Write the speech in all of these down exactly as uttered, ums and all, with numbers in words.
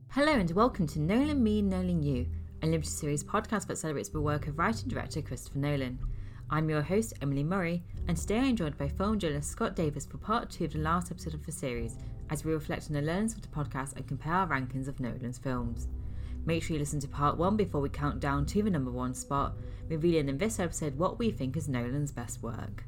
Hello and welcome to Nolan Me, Nolan You, a limited series podcast that celebrates the work of writer and director Christopher Nolan. I'm your host, Emily Murray, and today I'm joined by film journalist Scott Davis for part two of the last episode of the series, as we reflect on the learnings of the podcast and compare our rankings of Nolan's films. Make sure you listen to part one before we count down to the number one spot, revealing in this episode what we think is Nolan's best work.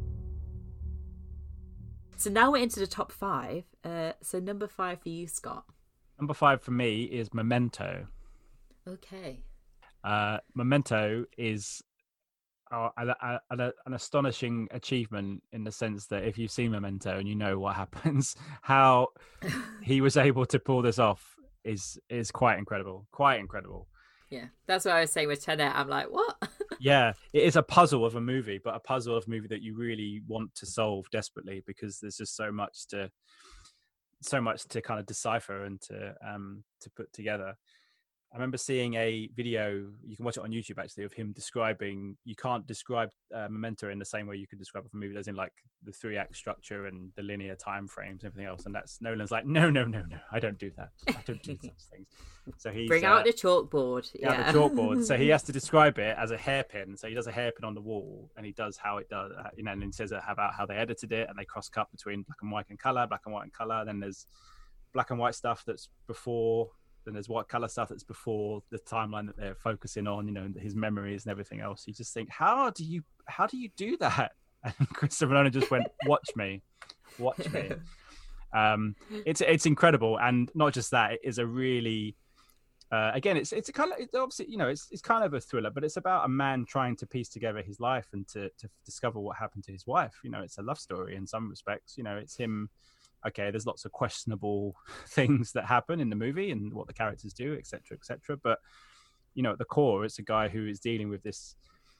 So now we're into the top five. Uh, so number five for you, Scott. Number five for me is Memento. Okay. Uh, Memento is uh, a, a, a, an astonishing achievement in the sense that if you've seen Memento and you know what happens, how he was able to pull this off is is quite incredible. Quite incredible. Yeah, that's what I was saying with Tenet. I'm like, what? Yeah, it is a puzzle of a movie, but a puzzle of a movie that you really want to solve desperately because there's just so much to so much to kind of decipher and to um to put together. I remember seeing a video, you can watch it on YouTube actually, of him describing, you can't describe uh, Memento in the same way you could describe a movie, as in like the three act structure and the linear time frames and everything else. And that's Nolan's like, no, no, no, no, I don't do that. I don't do such things. So he Bring out uh, the chalkboard. Yeah, yeah. the chalkboard. So he has to describe it as a hairpin. So he does a hairpin on the wall and he does how it does, you know, and he says about how they edited it and they cross cut between black and white and color, black and white and color. Then there's black and white stuff that's before, then there's white color stuff that's before the timeline that they're focusing on, you know, his memories and everything else. You just think, how do you, how do you do that? And Christopher Nolan just went, watch me, watch me. Um, it's, it's incredible. And not just that, it is a really, uh, again, it's, it's a kind of, it's obviously, you know, it's, it's kind of a thriller, but it's about a man trying to piece together his life and to, to discover what happened to his wife. You know, it's a love story in some respects, you know, it's him. Okay, there's lots of questionable things that happen in the movie and what the characters do, et cetera, et cetera. But, you know, at the core, it's a guy who is dealing with this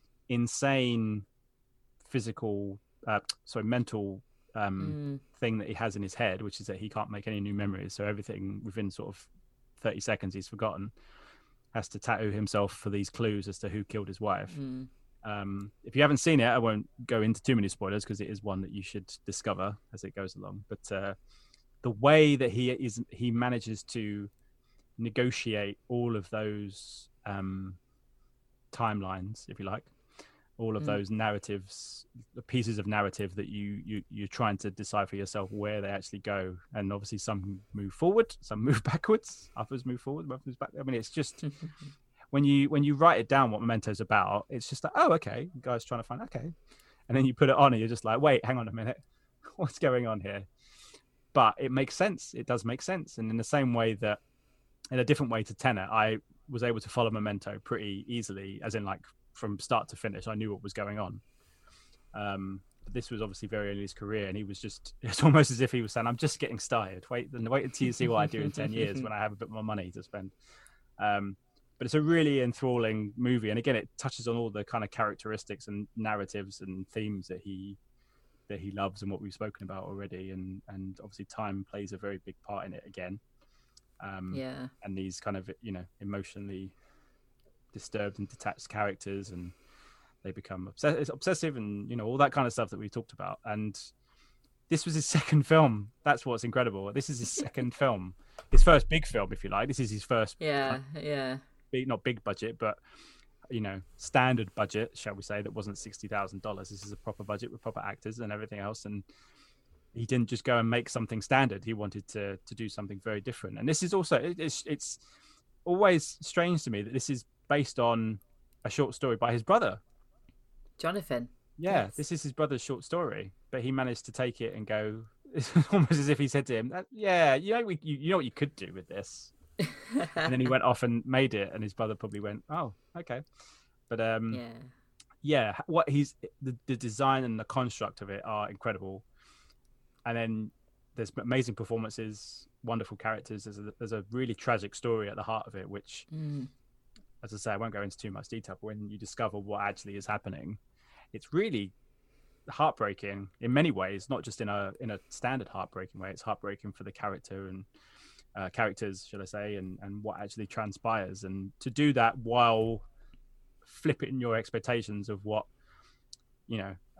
insane physical, uh, sorry, mental um, mm. thing that he has in his head, which is that he can't make any new memories. So everything within sort of thirty seconds he's forgotten, has to tattoo himself for these clues as to who killed his wife. Mm. Um, if you haven't seen it, I won't go into too many spoilers because it is one that you should discover as it goes along. But uh, the way that he is, he manages to negotiate all of those um, timelines, if you like, all of mm. those narratives, the pieces of narrative that you, you, you're trying to decipher yourself where they actually go. And obviously some move forward, some move backwards, others move forward, others move back. I mean, it's just... When you when you write it down what Memento's about, it's just like, oh, okay, the guy's trying to find, okay. And then you put it on and you're just like, wait, hang on a minute. What's going on here? But it makes sense. It does make sense. And in the same way that, in a different way to Tenet, I was able to follow Memento pretty easily, as in like from start to finish, I knew what was going on. Um, but this was obviously very early in his career and he was just, it's almost as if he was saying, I'm just getting started. Wait, then wait until you see what I do in ten years when I have a bit more money to spend. Um, But it's a really enthralling movie. And again, it touches on all the kind of characteristics and narratives and themes that he that he loves and what we've spoken about already. And, and obviously time plays a very big part in it again. Um, yeah. And these kind of, you know, emotionally disturbed and detached characters, and they become obsess- obsessive and, you know, all that kind of stuff that we talked about. And this was his second film. That's what's incredible. This is his second film. His first big film, if you like. This is his first. Yeah, yeah. Big, not big budget, but you know, standard budget, shall we say, that wasn't sixty thousand dollars. This is a proper budget with proper actors and everything else. And he didn't just go and make something standard. He wanted to to do something very different. And this is also, it, it's it's always strange to me that this is based on a short story by his brother, Jonathan. Yeah, yes. This is his brother's short story, but he managed to take it and go. It's almost as if he said to him, "Yeah, you know, we, you, you know what you could do with this." And then he went off and made it, and his brother probably went, "Oh, okay." But um, yeah, yeah, what he's the, the design and the construct of it are incredible, and then there's amazing performances, wonderful characters. There's a, there's a really tragic story at the heart of it, which, mm. as I say, I won't go into too much detail. But when you discover what actually is happening, it's really heartbreaking in many ways, not just in a in a standard heartbreaking way. It's heartbreaking for the character and. Uh, characters, should I say, and, and what actually transpires, and to do that while flipping your expectations of what, you know,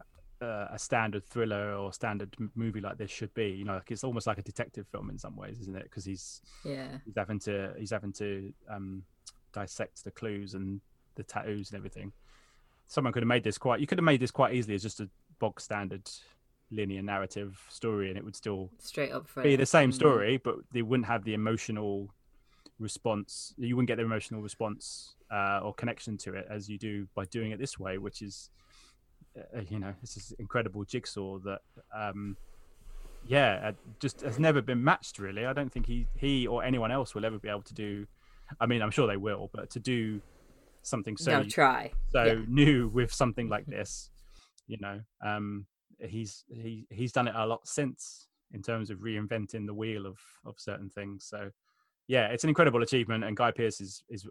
uh, a standard thriller or standard movie like this should be. You know, like it's almost like a detective film in some ways, isn't it? Because he's yeah he's having to he's having to um, dissect the clues and the tattoos and everything. Someone could have made this quite. You could have made this quite easily as just a bog standard linear narrative story, and it would still straight up for be it. the same Mm. story, but they wouldn't have the emotional response. You wouldn't get the emotional response uh, or connection to it as you do by doing it this way, which is, uh, you know, this is incredible jigsaw that, um, yeah, uh, just has never been matched. Really, I don't think he he or anyone else will ever be able to do. I mean, I'm sure they will, but to do something so They'll try. so Yeah. new with something like this, you know, um, he's he he's done it a lot since in terms of reinventing the wheel of of certain things. So yeah, it's an incredible achievement, and Guy Pearce is is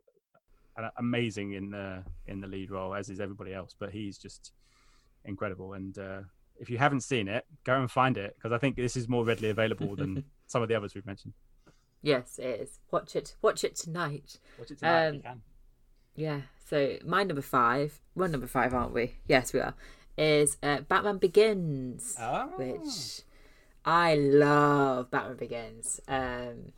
amazing in the in the lead role, as is everybody else, but he's just incredible. And uh if you haven't seen it, go and find it, because I think this is more readily available than some of the others we've mentioned. Yes, it is. Watch it. Watch it tonight. Watch it tonight Um, if you can. Yeah. So my number five, we're number five, aren't we? Yes, we are. Is uh, Batman Begins, Oh. which I love. Batman Begins. Um,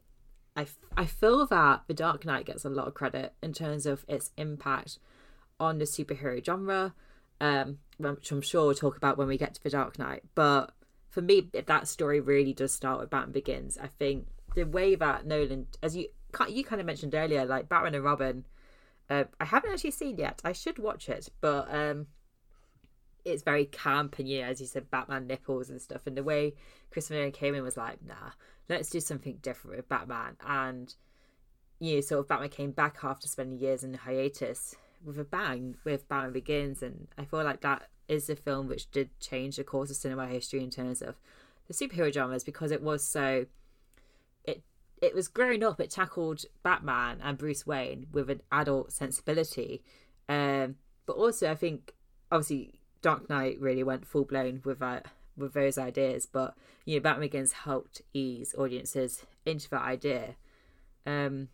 I I feel that The Dark Knight gets a lot of credit in terms of its impact on the superhero genre, um, which I'm sure we'll talk about when we get to The Dark Knight. But for me, that story really does start with Batman Begins. I think the way that Nolan, as you you kind of mentioned earlier, like Batman and Robin, uh, I haven't actually seen yet. I should watch it, but um, it's very camp and, yeah, as you said, Batman nipples and stuff. And the way Christopher Nolan came in was like, nah, let's do something different with Batman. And, you know, sort of Batman came back after spending years in hiatus with a bang with Batman Begins. And I feel like that is the film which did change the course of cinema history in terms of the superhero genres, because it was so... It it was growing up, it tackled Batman and Bruce Wayne with an adult sensibility. Um, but also, I think, obviously, Dark Knight really went full blown with uh, with those ideas, but you know, Batman Begins helped ease audiences into that idea. Um,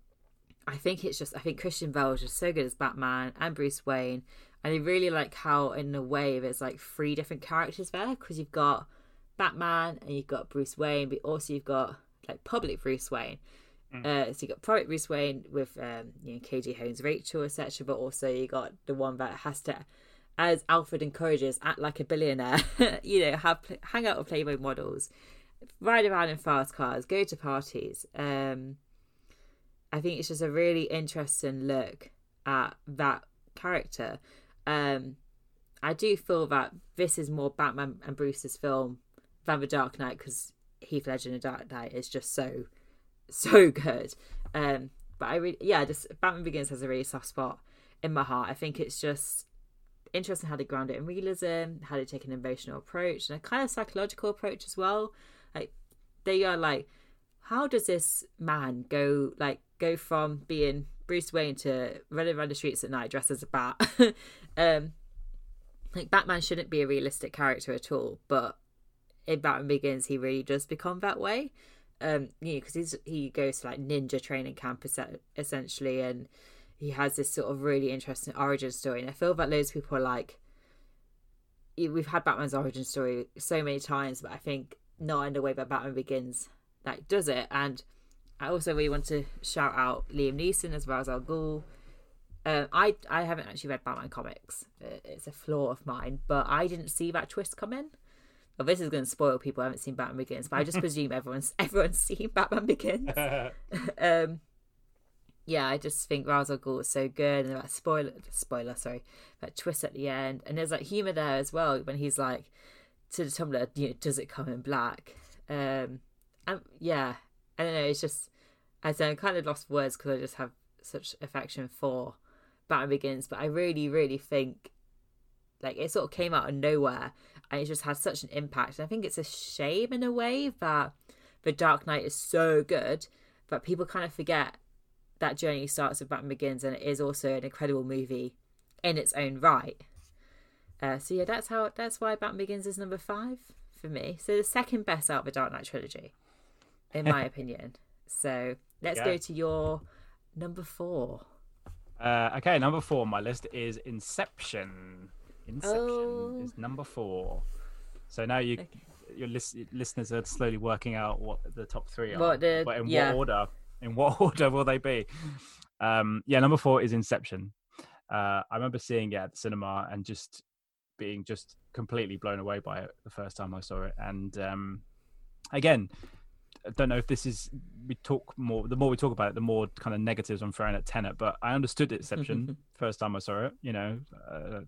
I think it's just I think Christian Bale is just so good as Batman and Bruce Wayne, and I really like how, in a way, there's like three different characters there, because you've got Batman and you've got Bruce Wayne, but also you've got like public Bruce Wayne. Mm. Uh, so you got private Bruce Wayne with um, you know, K G Holmes, Rachel, et cetera. But also you got the one that has to, as Alfred encourages, act like a billionaire. you know, have hang out with Playboy models, ride around in fast cars, go to parties. Um, I think it's just a really interesting look at that character. Um, I do feel that this is more Batman and Bruce's film than The Dark Knight, because Heath Ledger in The Dark Knight is just so, so good. Um, but I really, yeah, just Batman Begins has a really soft spot in my heart. I think it's just interesting how they ground it in realism, how they take an emotional approach and a kind of psychological approach as well. Like they are like, how does this man go like go from being Bruce Wayne to running around the streets at night dressed as a bat? um, like Batman shouldn't be a realistic character at all, but in Batman Begins, he really does become that way. Um, you know, because he's he goes to like ninja training camp essentially, and he has this sort of really interesting origin story. And I feel that loads of people are like, we've had Batman's origin story so many times, but I think not in the way that Batman Begins like does it. And I also really want to shout out Liam Neeson as well as Al Ghul. Um, I I haven't actually read Batman comics. It's a flaw of mine, but I didn't see that twist come in. Well, this is going to spoil people who haven't seen Batman Begins, but I just presume everyone's everyone's seen Batman Begins. um, yeah, I just think Ra's al Ghul is so good, and that spoiler, spoiler, sorry, that twist at the end, and there's like humor there as well when he's like to the Tumblr, you know, does it come in black? Um, and yeah, I don't know, it's just I said I'm kind of lost for words because I just have such affection for Batman Begins, but I really, really think like it sort of came out of nowhere. And it just had such an impact. And I think it's a shame in a way that The Dark Knight is so good, but people kind of forget that journey starts with Batman Begins, and it is also an incredible movie in its own right. Uh, so yeah, that's how that's why Batman Begins is number five for me. So the second best out of the Dark Knight trilogy, in my opinion. So let's yeah. go to your number four. Uh, okay, number four on my list is Inception. Inception Oh. is number four. So now you, okay. your lis- listeners are slowly working out what the top three are. What the, but in yeah. what order? In what order will they be? Um, yeah, number four is Inception. Uh, I remember seeing it at the cinema and just being just completely blown away by it the first time I saw it. And um, again, I don't know if this is, we talk more, the more we talk about it, the more kind of negatives I'm throwing at Tenet, but I understood Inception first time I saw it, you know, uh,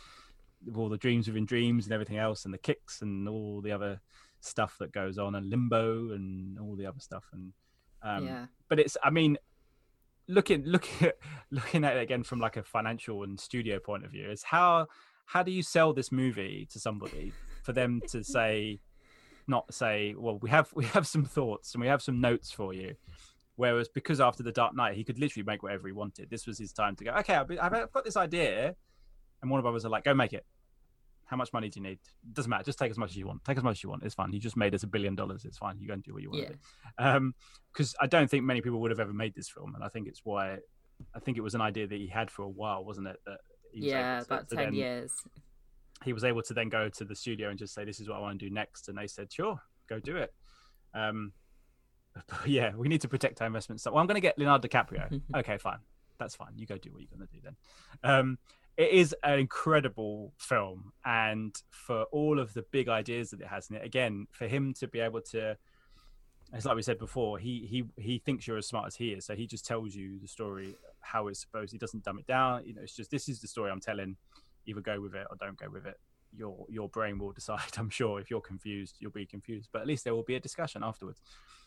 all the dreams within dreams and everything else, and the kicks and all the other stuff that goes on, and limbo and all the other stuff. And um, yeah. But it's, I mean, looking, looking at, looking at it again from like a financial and studio point of view, is how, how do you sell this movie to somebody for them to say, not say, well, we have we have some thoughts and we have some notes for you. Whereas because after The Dark Knight, he could literally make whatever he wanted. This was his time to go, okay, I've, I've got this idea. And Warner Brothers are like, go make it. How much money do you need? It doesn't matter. Just take as much as you want. Take as much as you want. It's fine. You just made us a billion dollars. It's fine. You go and do what you want yeah. to do. Um, because I don't think many people would have ever made this film. And I think it's why, I think it was an idea that he had for a while, wasn't it? That he was Yeah, to, about to ten then, years. He was able to then go to the studio and just say, this is what I want to do next. And they said, sure, go do it. Um, but yeah, we need to protect our investments. So, well, I'm going to get Leonardo DiCaprio. Okay, fine. That's fine. You go do what you're going to do then. Um, it is an incredible film. And for all of the big ideas that it has in it, again, for him to be able to, it's like we said before, he he he thinks you're as smart as he is. So he just tells you the story, how it's supposed, he doesn't dumb it down. You know, it's just, this is the story I'm telling. Either go with it or don't go with it. Your your brain will decide. I'm sure if you're confused, you'll be confused. But at least there will be a discussion afterwards.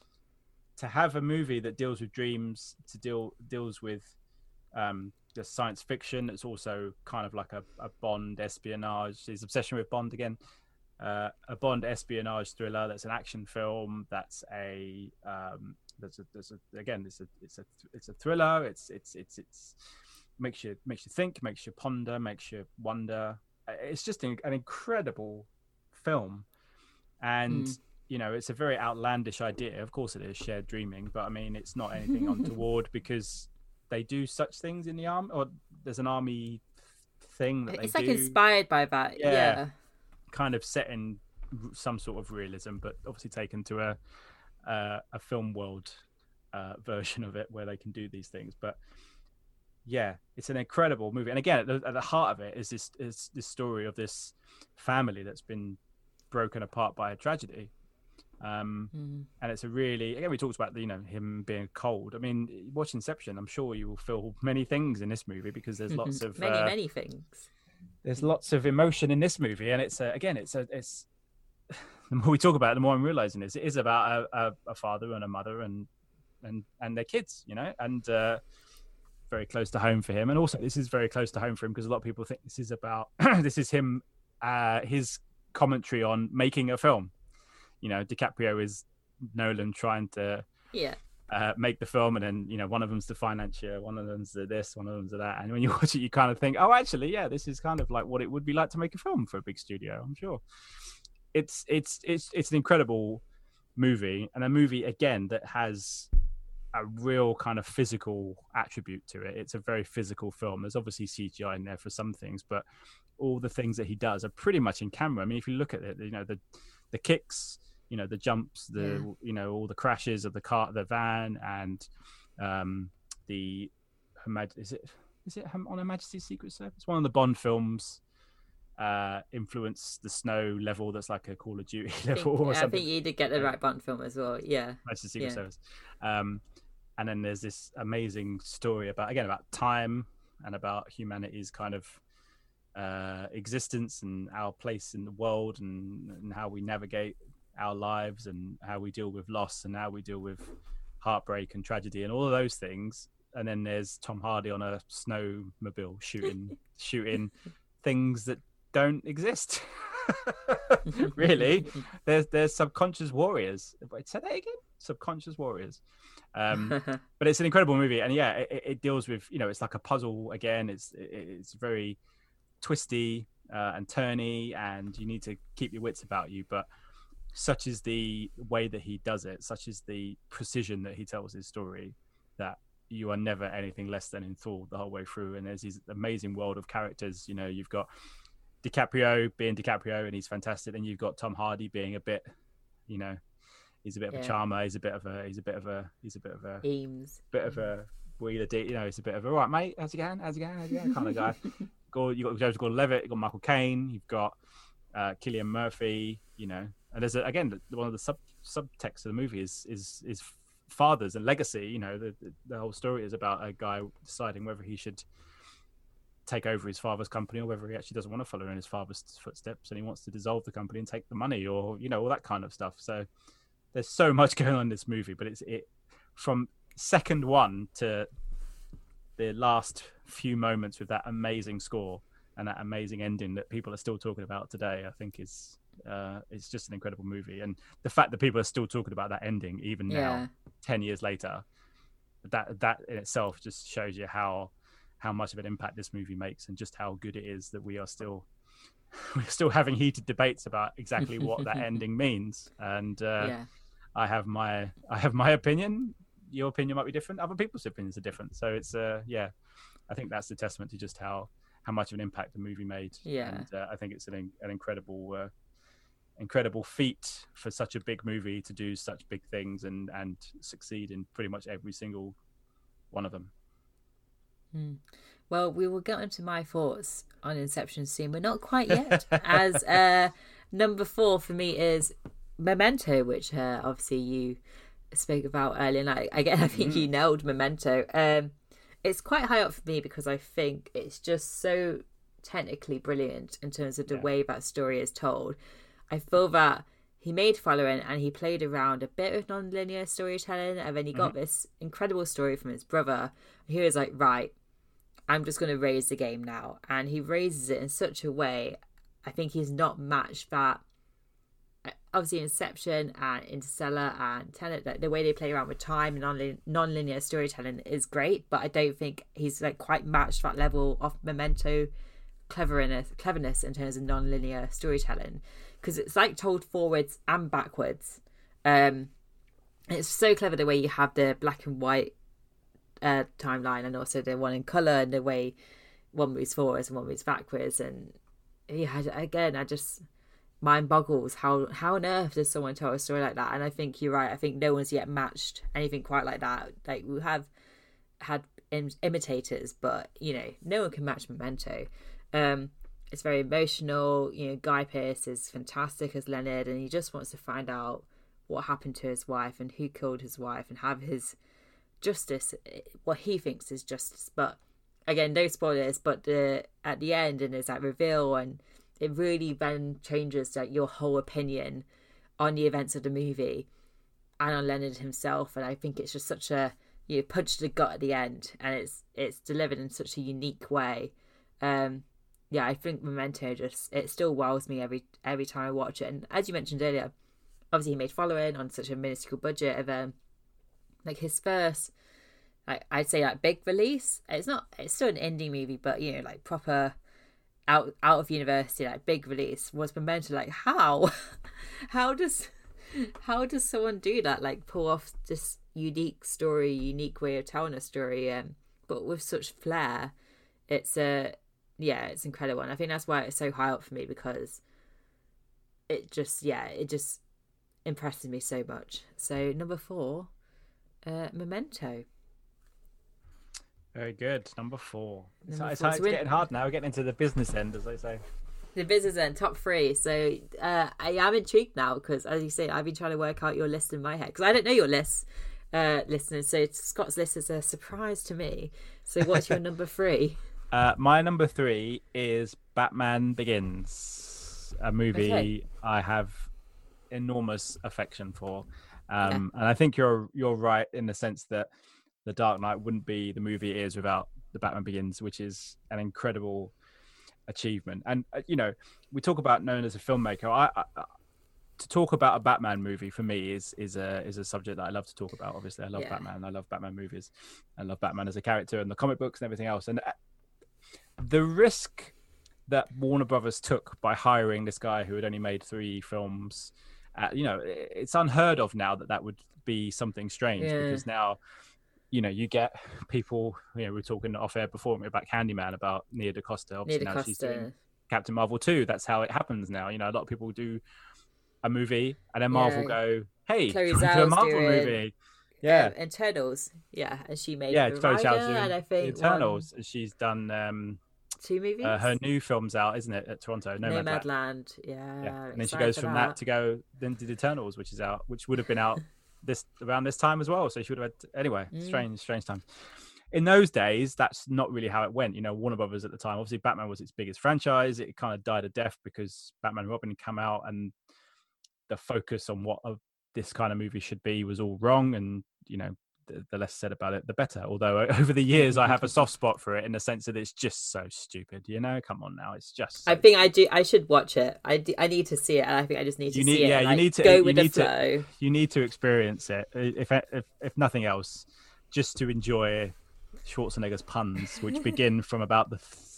To have a movie that deals with dreams, to deal deals with um, the science fiction, it's also kind of like a, a Bond espionage. His obsession with Bond again, uh, a Bond espionage thriller. That's an action film. That's a um, that's a, that's a again it's a it's a it's a thriller. It's it's it's it's makes you makes you think, makes you ponder, makes you wonder. It's just an, an incredible film. And mm. you know, it's a very outlandish idea. Of course it is, shared dreaming, but I mean, it's not anything untoward because they do such things in the army, or there's an army thing that it's they like do. Inspired by that. Yeah, yeah, kind of set in some sort of realism, but obviously taken to a uh, a film world uh, version of it where they can do these things. But yeah, it's an incredible movie. And again, at the, at the heart of it is this is this story of this family that's been broken apart by a tragedy. Um, mm. And it's a really, again, we talked about the, you know, him being cold. I mean, watch Inception, I'm sure you will feel many things in this movie because there's lots of many uh, many things. There's lots of emotion in this movie, and it's uh, again, it's a it's the more we talk about it, the more I'm realizing is it is about a, a, a father and a mother and and and their kids, you know, and. Uh, very close to home for him, and also this is very close to home for him because a lot of people think this is about this is him uh his commentary on making a film. You know, DiCaprio is Nolan trying to yeah uh make the film, and then, you know, one of them's the financier, one of them's the this, one of them's the that, and when you watch it you kind of think, oh, actually, yeah, this is kind of like what it would be like to make a film for a big studio. I'm sure it's it's it's it's an incredible movie, and a movie again that has a real kind of physical attribute to it. It's a very physical film. There's obviously C G I in there for some things, but all the things that he does are pretty much in camera. I mean, if you look at it, you know, the the kicks, you know, the jumps, the yeah. you know, all the crashes of the car, the van, and um, the is it is it on Her Majesty's Secret Service? One of the Bond films uh, influenced the snow level. That's like a Call of Duty level. Think, or yeah, something. I think you did get the right Bond film as well. Yeah, Majesty's Secret yeah. Service. Um, And then there's this amazing story about, again, about time and about humanity's kind of uh, existence and our place in the world, and, and how we navigate our lives and how we deal with loss and how we deal with heartbreak and tragedy and all of those things. And then there's Tom Hardy on a snowmobile shooting shooting things that don't exist. Really, there's there's subconscious warriors. Wait, say that again. Subconscious warriors. Um, but it's an incredible movie, and yeah, it, it deals with, you know, it's like a puzzle again. It's it's very twisty uh, and turny, and you need to keep your wits about you. But such is the way that he does it, such is the precision that he tells his story, that you are never anything less than enthralled the whole way through. And there's this amazing world of characters. You know, you've got DiCaprio being DiCaprio and he's fantastic, and you've got Tom Hardy being a bit, you know, he's a bit of Yeah. a charmer. He's a bit of a he's a bit of a he's a bit of a Eames. bit of a wheeler. You know, he's a bit of a right mate. How's it going? How's it going? How's it going? Kind of guy. Go, you got Joseph Gordon-Levitt. You got Michael Caine. You've got uh, Cillian Murphy. You know, and there's a, again one of the sub subtext of the movie is is is fathers and legacy. You know, the the whole story is about a guy deciding whether he should take over his father's company or whether he actually doesn't want to follow in his father's footsteps and he wants to dissolve the company and take the money, or you know, all that kind of stuff. So there's so much going on in this movie, but it's it from second one to the last few moments with that amazing score and that amazing ending that people are still talking about today. I think is uh it's just an incredible movie, and the fact that people are still talking about that ending even Yeah. now ten years later, that that in itself just shows you how how much of an impact this movie makes and just how good it is that we are still we're still having heated debates about exactly what that ending means. And uh Yeah. I have my I have my opinion. Your opinion might be different. Other people's opinions are different. So it's uh yeah, I think that's the testament to just how how much of an impact the movie made. Yeah. And uh, I think it's an an incredible uh, incredible feat for such a big movie to do such big things and and succeed in pretty much every single one of them. Hmm. Well, we will get into my thoughts on Inception soon, but not quite yet. As uh, number four for me is Memento, which uh, obviously you spoke about earlier. And I, again, I think Mm. you nailed Memento. Um, it's quite high up for me because I think it's just so technically brilliant in terms of the Yeah. way that story is told. I feel that he made Following and he played around a bit with non-linear storytelling, and then he got Mm-hmm. this incredible story from his brother. He was like, right, I'm just going to raise the game now. And he raises it in such a way, I think he's not matched that. Obviously, Inception and Interstellar and Tenet, like the way they play around with time and non- non-linear storytelling is great, but I don't think he's like quite matched that level of Memento cleverness, cleverness in terms of non-linear storytelling, because it's like told forwards and backwards. Um, it's so clever the way you have the black and white uh, timeline and also the one in color and the way one moves forwards and one moves backwards. And yeah, again, I just mind boggles how how on earth does someone tell a story like that? And I think you're right. I think no one's yet matched anything quite like that. Like we have had im- imitators, but you know, no one can match Memento. Um, it's very emotional. You know, Guy Pearce is fantastic as Leonard, and he just wants to find out what happened to his wife and who killed his wife and have his justice, what he thinks is justice. But again, no spoilers, but the at the end, and there's that reveal, and it really then changes like your whole opinion on the events of the movie and on Leonard himself. And I think it's just such a, you know, punch to the gut at the end, and it's it's delivered in such a unique way. Um, yeah, I think Memento just, it still wows me every every time I watch it. And as you mentioned earlier, obviously he made Following on such a minuscule budget of um, like his first, like I'd say like big release. It's not, it's still an indie movie, but you know, like proper out out of university, like big release was Memento. Like how how does how does someone do that, like pull off this unique story, unique way of telling a story, um but with such flair? It's a yeah it's incredible, and I think that's why it's so high up for me, because it just yeah it just impresses me so much. So number four, uh Memento. Very good. Number four. It's, Number it's, four. hard, So it's we're- getting hard now. We're getting into the business end, as they say. The business end, top three. So uh, I am intrigued now because, as you say, I've been trying to work out your list in my head because I don't know your list, uh, listeners. So Scott's list is a surprise to me. So what's your number three? Uh, my number three is Batman Begins, a movie Okay. I have enormous affection for, um, and I think you're you're right in the sense that The Dark Knight wouldn't be the movie it is without The Batman Begins, which is an incredible achievement. And uh, you know, we talk about known as a filmmaker. I, I, to talk about a Batman movie for me is is a is a subject that I love to talk about. Obviously, I love Yeah. Batman. I love Batman movies. I love Batman as a character and the comic books and everything else. And uh, the risk that Warner Brothers took by hiring this guy who had only made three films, uh, you know, it's unheard of now that that would be something strange, Yeah. because now, you know, you get people, you know, we were talking off air before about Candyman, about Nia DaCosta. Near Obviously the now she's doing Costa. Captain Marvel two. That's how it happens now. You know, a lot of people do a movie and then Marvel Yeah. go, hey, Chloe do a Zhao's Marvel doing, movie. Yeah. Um, Eternals. Yeah. And she made Yeah, The Chloe Rider, Zhao's doing and I think Eternals. one, She's done um, two movies. uh, her new film's out, isn't it, at Toronto? Nomadland. Nomadland. Yeah. Yeah. I'm And then she excited goes for from that. that to go then did Eternals, which is out, which would have been out this around this time as well. So she would have had anyway. Mm. Strange, strange times. In those days, that's not really how it went. You know, Warner Brothers at the time, obviously Batman was its biggest franchise. It kind of died a death because Batman and Robin had come out, and the focus on what a, this kind of movie should be was all wrong. And you know, the, the less said about it, the better. Although over the years, I have a soft spot for it in the sense that it's just so stupid. You know, come on now, it's just. So I think I do. I should watch it. I, do, I need to see it, and I think I just need to you need, see it. yeah, and, you like, need to go you with the need flow. to you need to experience it. If if if nothing else, just to enjoy Schwarzenegger's puns, which begin from about the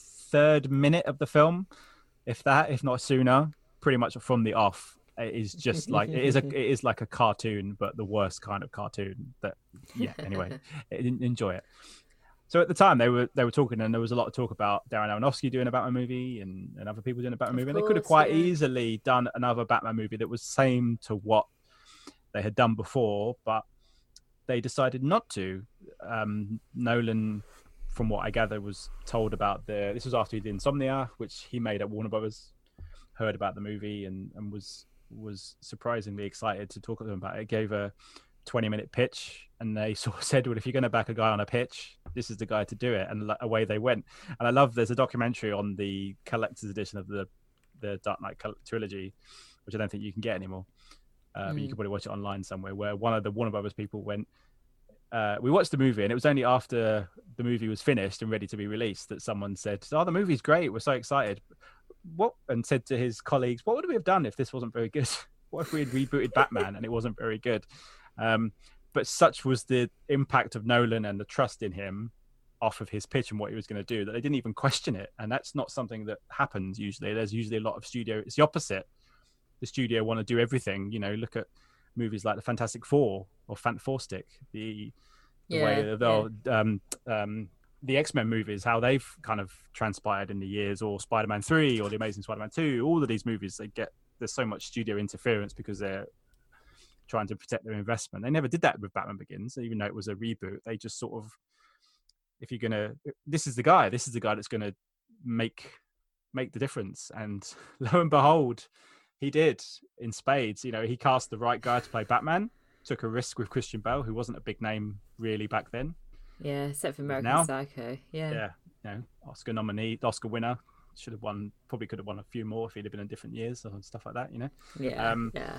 third minute of the film, if that, if not sooner, pretty much from the off. It is just like it is a it is like a cartoon, but the worst kind of cartoon. That yeah. Anyway, enjoy it. So at the time they were they were talking, and there was a lot of talk about Darren Aronofsky doing a Batman movie, and, and other people doing a Batman Of movie. And course, they could have quite yeah. easily done another Batman movie that was same to what they had done before, but they decided not to. Um, Nolan, from what I gather, was told about the. This was after he did Insomnia, which he made at Warner Brothers. Heard about the movie and and was was surprisingly excited to talk to them about it. It gave a twenty minute pitch, and they sort of said, well, if you're going to back a guy on a pitch, this is the guy to do it. And away they went. And I love, there's a documentary on the collector's edition of the the Dark Knight trilogy, which I don't think you can get anymore. Uh, mm. But you can probably watch it online somewhere, where one of the Warner Brothers people went, uh, we watched the movie, and it was only after the movie was finished and ready to be released that someone said, oh, the movie's great, we're so excited. What? And said to his colleagues, what would we have done if this wasn't very good? What if we had rebooted Batman and it wasn't very good? Um, but such was the impact of Nolan and the trust in him off of his pitch and what he was going to do that they didn't even question it. And that's not something that happens usually. There's usually a lot of studio, it's the opposite. The studio want to do everything. You know, look at movies like the Fantastic Four or Fantastic, the, the yeah, way they'll yeah. um, um, the X-Men movies, how they've kind of transpired in the years, or Spider-Man three or the Amazing Spider-Man two, all of these movies, they get, there's so much studio interference because they're trying to protect their investment. They never did that with Batman Begins, even though it was a reboot. They just sort of, if you're going to, this is the guy, this is the guy that's going to make, make the difference. And lo and behold, he did in spades. You know, he cast the right guy to play Batman, took a risk with Christian Bale, who wasn't a big name really back then. Yeah, except for American now, Psycho. Yeah. Yeah. You know, Oscar nominee, Oscar winner. Should have won, probably could have won a few more if he'd have been in different years or stuff like that, you know? Yeah. Um, yeah.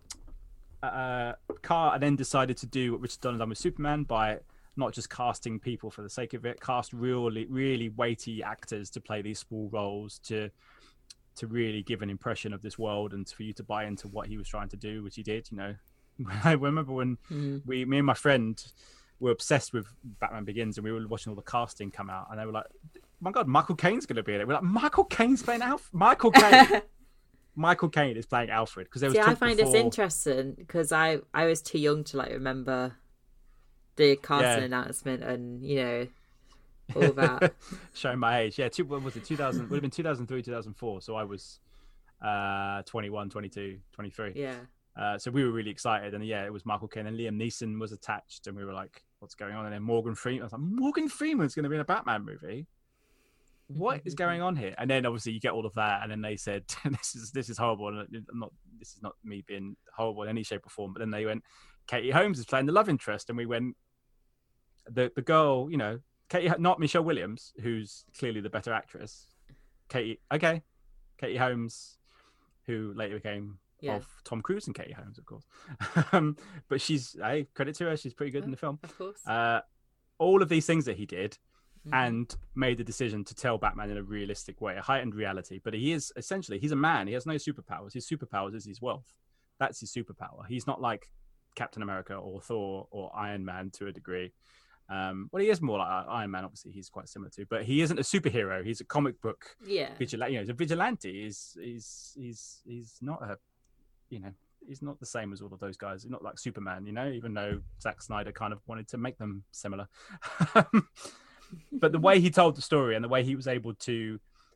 Uh, Carr then decided to do what Richard Donner done with Superman by not just casting people for the sake of it, cast really, really weighty actors to play these small roles to to really give an impression of this world and for you to buy into what he was trying to do, which he did. You know, I remember when mm. we, me and my friend were obsessed with Batman Begins, and we were watching all the casting come out, and they were like, oh "My God, Michael Caine's going to be in it." We're like, "Michael Caine's playing Alfred." Michael Caine. Michael Caine is playing Alfred because there was. See, talk I find before... this interesting because I I was too young to like remember the casting yeah. announcement and you know all that. Showing my age, yeah. Two, what was it? Two thousand would have been two thousand three, two thousand four. So I was uh, twenty-one, twenty-two, twenty-three. Yeah. Uh, so we were really excited, and yeah, it was Michael Caine, and Liam Neeson was attached, and we were like, "What's going on?" And then Morgan Freeman. I was like, "Morgan Freeman's going to be in a Batman movie. What is going on here?" And then obviously you get all of that, and then they said, "This is this is horrible." And I'm not. This is not me being horrible in any shape or form. But then they went, "Katie Holmes is playing the love interest," and we went, "The the girl, you know, Katie, not Michelle Williams, who's clearly the better actress. Katie, okay, Katie Holmes, who later became." Yeah. Of Tom Cruise and Katie Holmes, of course. um, but she's, hey, credit to her, she's pretty good oh, in the film. Of course. Uh, all of these things that he did mm-hmm. and made the decision to tell Batman in a realistic way, a heightened reality. But he is, essentially, he's a man. He has no superpowers. His superpowers is his wealth. That's his superpower. He's not like Captain America or Thor or Iron Man to a degree. Um, well, he is more like Iron Man, obviously, he's quite similar to, but he isn't a superhero. He's a comic book yeah. vigilante. You know, he's a vigilante. He's, he's, he's, he's not a, you know, he's not the same as all of those guys. He's not like Superman, you know, even though Zack Snyder kind of wanted to make them similar. But the way he told the story and the way he was able to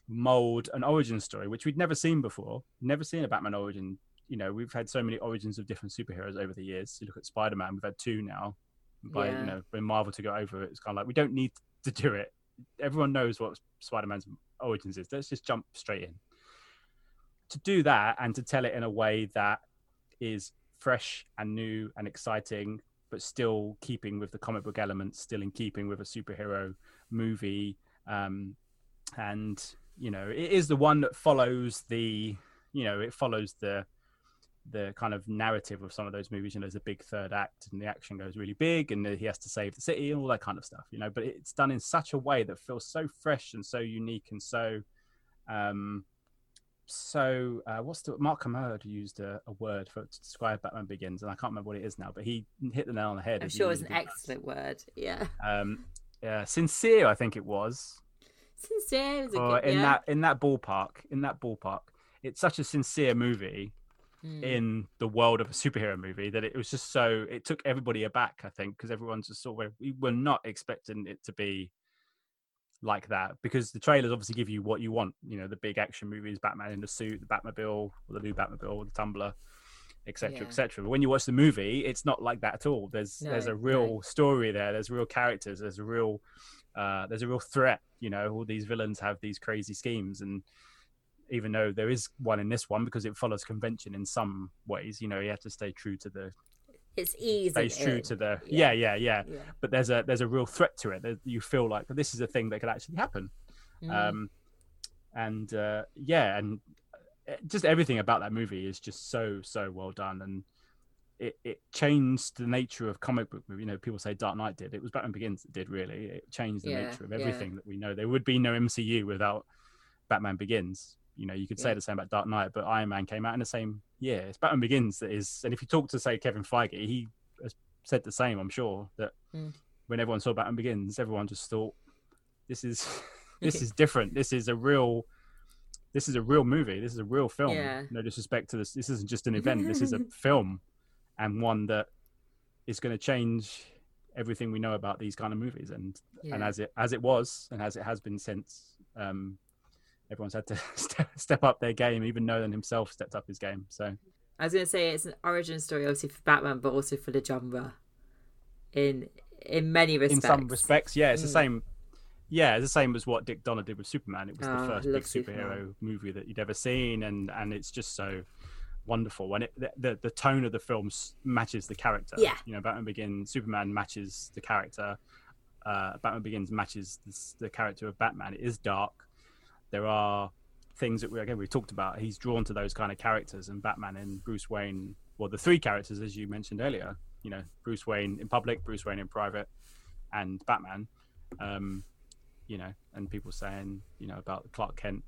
mold an origin story, which we'd never seen before. Never seen a Batman origin. You know, we've had so many origins of different superheroes over the years. You look at Spider-Man, we've had two now. By Yeah. you know, when Marvel to go over it, it's kind of like we don't need to do it. Everyone knows what Spider-Man's origins is. Let's just jump straight in. To do that and to tell it in a way that is fresh and new and exciting, but still keeping with the comic book elements, still in keeping with a superhero movie, um, and you know, it is the one that follows the, you know, it follows the the kind of narrative of some of those movies. You know, there's a big third act and the action goes really big and he has to save the city and all that kind of stuff, you know, but it's done in such a way that feels so fresh and so unique and so um so uh what's the Mark Kermode used a, a word for to describe Batman Begins, and I can't remember what it is now, but he hit the nail on the head. I'm sure it's an excellent word. Yeah. um yeah sincere, I think it was. Sincere is a or good, in yeah. that in that ballpark in that ballpark it's such a sincere movie Mm. in the world of a superhero movie that it was just so, it took everybody aback, I think, because everyone's just sort of, we were not expecting it to be like that, because the trailers obviously give you what you want, you know, the big action movies, Batman in the suit, the Batmobile, or the new Batmobile, the Tumbler, etc, Yeah. etc. But when you watch the movie, it's not like that at all. There's No, there's a real no. story there, there's real characters, there's a real uh there's a real threat, you know. All these villains have these crazy schemes, and even though there is one in this one, because it follows convention in some ways, you know, you have to stay true to the It's easy. stay true to the Yeah. yeah. yeah yeah Yeah. but there's a there's a real threat to it that you feel like this is a thing that could actually happen. Mm. um and uh yeah and just everything about that movie is just so so well done, and it, it changed the nature of comic book movie. You know, people say Dark Knight did, it was Batman Begins that did, really. It changed the Yeah, nature of yeah. everything that we know. There would be no M C U without Batman Begins. You know, you could say Yeah. the same about Dark Knight, but Iron Man came out in the same year. It's Batman Begins that is, and if you talk to, say, Kevin Feige, he has said the same, I'm sure, that Mm. when everyone saw Batman Begins, everyone just thought, this is this is different. This is a real this is a real movie. This is a real film. Yeah. No disrespect to this. This isn't just an event. This is a film, and one that is going to change everything we know about these kind of movies. And Yeah. and as it as it was, and as it has been since, um, everyone's had to step, step up their game. Even Nolan himself stepped up his game. So I was going to say it's an origin story, obviously, for Batman, but also for the genre. In in many respects. in some respects, yeah, it's the Mm. same. Yeah, it's the same as what Dick Donner did with Superman. It was Oh, the I first love big superhero Superman. movie that you'd ever seen, and and it's just so wonderful. And it the, the the tone of the film s- matches the character. Yeah. You know, Batman Begins, Superman matches the character. Uh, Batman Begins matches the, the character of Batman. It is dark. There are things that we again we talked about. He's drawn to those kind of characters, and Batman and Bruce Wayne. Well, the three characters, as you mentioned earlier. You know, Bruce Wayne in public, Bruce Wayne in private, and Batman. Um, you know, and people saying, you know, about Clark Kent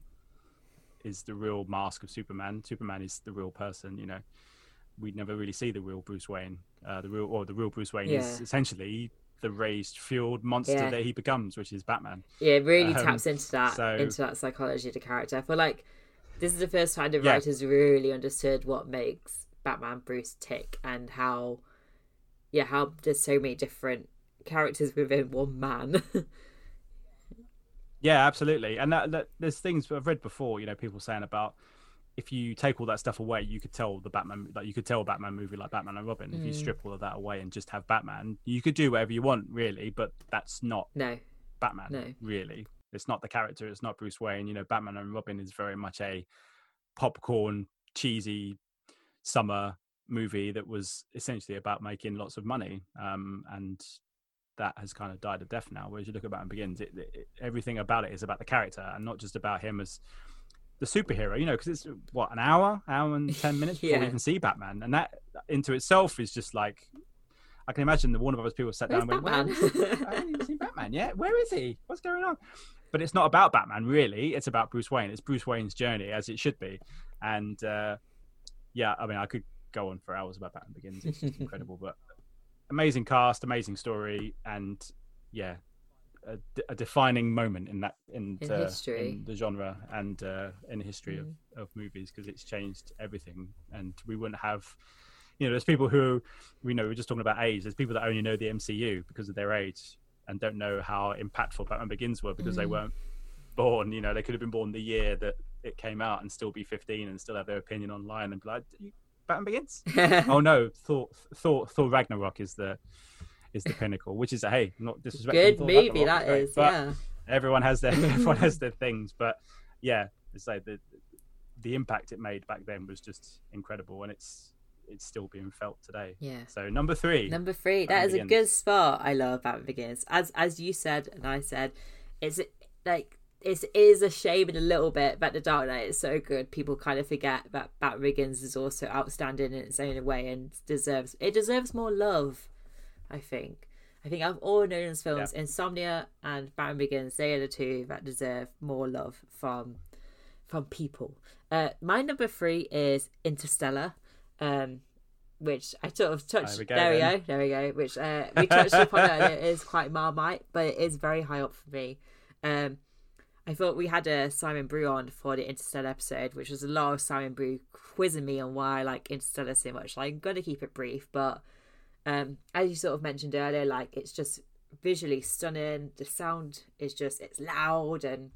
is the real mask of Superman. Superman is the real person. You know, we never really see the real Bruce Wayne. Uh, the real or the real Bruce Wayne Yeah. is essentially the raged, fueled monster Yeah. that he becomes, which is Batman. Yeah, it really Um, taps into that so- into that psychology of the character. I feel like this is the first time the Yeah. writers really understood what makes Batman Bruce tick, and how yeah, how there's so many different characters within one man. Yeah, absolutely. And that, that there's things I've read before, you know, people saying about if you take all that stuff away, you could tell the Batman, like you could tell a Batman movie like Batman and Robin. If you Mm. strip all of that away and just have Batman, you could do whatever you want, really. But that's not No. Batman, No. really. It's not the character. It's not Bruce Wayne. You know, Batman and Robin is very much a popcorn, cheesy summer movie that was essentially about making lots of money. Um, and that has kind of died a death now. Whereas you look at Batman Begins, it, it, everything about it is about the character and not just about him as the superhero. You know, because it's what, an hour, hour and ten minutes before we Yeah. even see Batman, and that into itself is just like, I can imagine the Warner Brothers people sat down Where's and went, Batman? "Where is he? I haven't even seen Batman yet. Where is he? What's going on?" But it's not about Batman, really. It's about Bruce Wayne. It's Bruce Wayne's journey, as it should be. And uh, yeah, I mean, I could go on for hours about Batman Begins. It's just incredible, but amazing cast, amazing story, and yeah, a, a defining moment in that in, In uh, history. in the genre and uh, in the history Mm. of, of movies, because it's changed everything. And we wouldn't have, you know, there's people who we know, we're just talking about age. There's people that only know the M C U because of their age and don't know how impactful Batman Begins were because they Mm. weren't born. You know, they could have been born the year that it came out and still be fifteen and still have their opinion online and be like, Batman Begins? Oh no, Thor, Thor, Thor Ragnarok is the is the pinnacle, which is a hey, not disrespectful. Good Thor movie Ragnarok, that great, is, but yeah. Everyone has their everyone has their things, but yeah, it's like the the impact it made back then was just incredible, and it's it's still being felt today. Yeah. So number three. Number three. Batman That is Begins. a good spot. I love Batman Begins. As as you said and I said, it's like it is a shame in a little bit that The Dark Knight is so good. People kind of forget that Batman Begins is also outstanding in its own way and deserves it deserves more love, I think. I think out of all Nolan's films, yeah. Insomnia and Batman Begins, they are the two that deserve more love from from people. Uh, my number three is Interstellar, um, which I sort of touched. There we go. There we go, there we go which uh, we touched upon earlier. It is quite Marmite, but it is very high up for me. Um, I thought we had a Simon Brew on for the Interstellar episode, which was a lot of Simon Brew quizzing me on why I like Interstellar so much. So I'm going to keep it brief, but um, as you sort of mentioned earlier, like it's just visually stunning. The sound is just, it's loud, and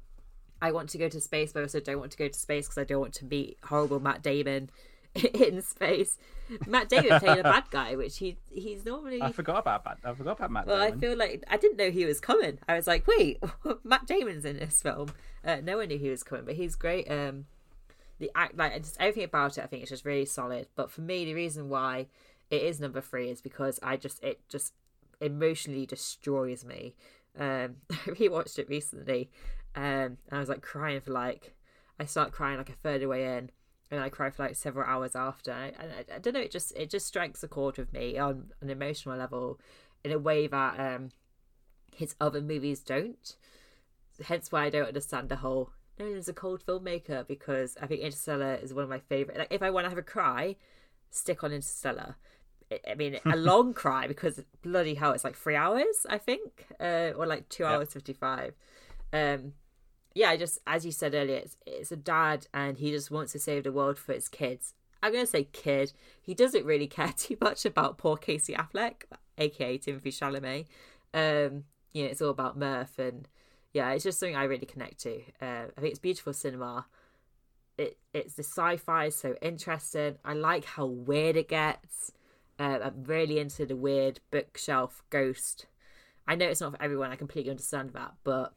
I want to go to space, but I also don't want to go to space because I don't want to meet horrible Matt Damon in space. Matt Damon playing a bad guy, which he he's normally. I forgot about Matt. I forgot about Matt. Well, Damon. I feel like I didn't know he was coming. I was like, wait, Matt Damon's in this film. Uh, no one knew he was coming, but he's great. Um, the act, like just everything about it, I think it's just really solid. But for me, the reason why it is number three is because I just it just emotionally destroys me. Um, I rewatched it recently, um, and I was like crying for like I start crying like a third of the way in. And I cry for like several hours after. And I, I, I don't know, it just it just strikes a chord with me on an emotional level in a way that um, his other movies don't. Hence why I don't understand the whole, no, there's a cold filmmaker, because I think Interstellar is one of my favourite. Like, if I want to have a cry, stick on Interstellar. I, I mean, a long cry, because bloody hell, it's like three hours, I think, uh, or like two hours fifty-five. Um, Yeah, I just, as you said earlier, it's, it's a dad and he just wants to save the world for his kids. I'm going to say kid. He doesn't really care too much about poor Casey Affleck, aka Timothy Chalamet. Um, you know, it's all about Murph, and yeah, it's just something I really connect to. Uh, I think it's beautiful cinema. It It's the sci-fi, so interesting. I like how weird it gets. Uh, I'm really into the weird bookshelf ghost. I know it's not for everyone, I completely understand that, but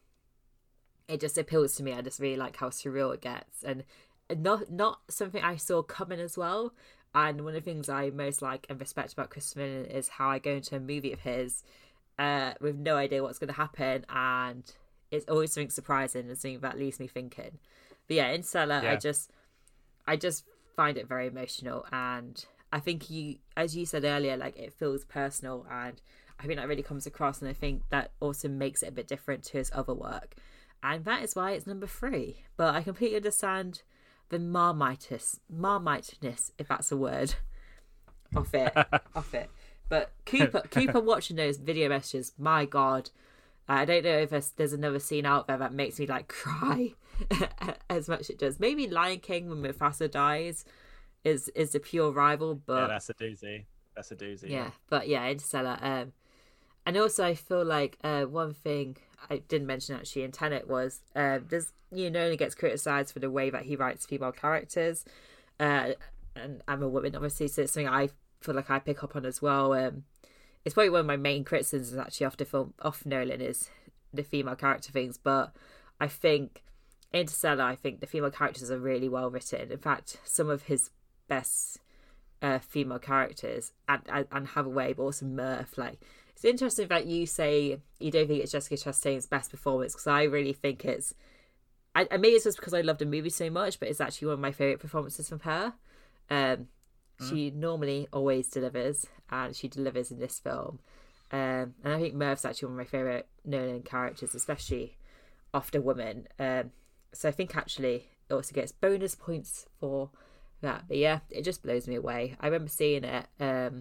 it just appeals to me. I just really like how surreal it gets, and not not something I saw coming as well. And one of the things I most like and respect about Christopher Nolan is how I go into a movie of his uh, with no idea what's going to happen, and it's always something surprising and something that leaves me thinking. But yeah, Interstellar, yeah. I just I just find it very emotional, and I think you, as you said earlier, like it feels personal, and I think that really comes across, and I think that also makes it a bit different to his other work. And that is why it's number three. But I completely understand the marmitis, marmiteness, if that's a word, off it, off it. But Cooper, Cooper watching those video messages, my God, I don't know if there's, there's another scene out there that makes me like cry as much as it does. Maybe Lion King when Mufasa dies is is a pure rival, but yeah, that's a doozy. That's a doozy. Yeah, yeah. But yeah, Interstellar. Um, and also I feel like uh, one thing I didn't mention actually in Tenet was uh, there's you know, Nolan gets criticised for the way that he writes female characters, uh, and I'm a woman obviously, so it's something I feel like I pick up on as well. Um, it's probably one of my main criticisms actually off the film, off Nolan, is the female character things. But I think Interstellar, I think the female characters are really well written. In fact, some of his best uh, female characters, and, and and Hathaway, but also Murph, like. It's interesting that you say you don't think it's Jessica Chastain's best performance, because I really think it's... I, I maybe it's just because I love the movie so much, but it's actually one of my favourite performances from her. Um, mm. She normally always delivers, and she delivers in this film. Um, and I think Murph's actually one of my favourite Nolan characters, especially after Woman. Um, so I think actually it also gets bonus points for that. But yeah, it just blows me away. I remember seeing it... Um,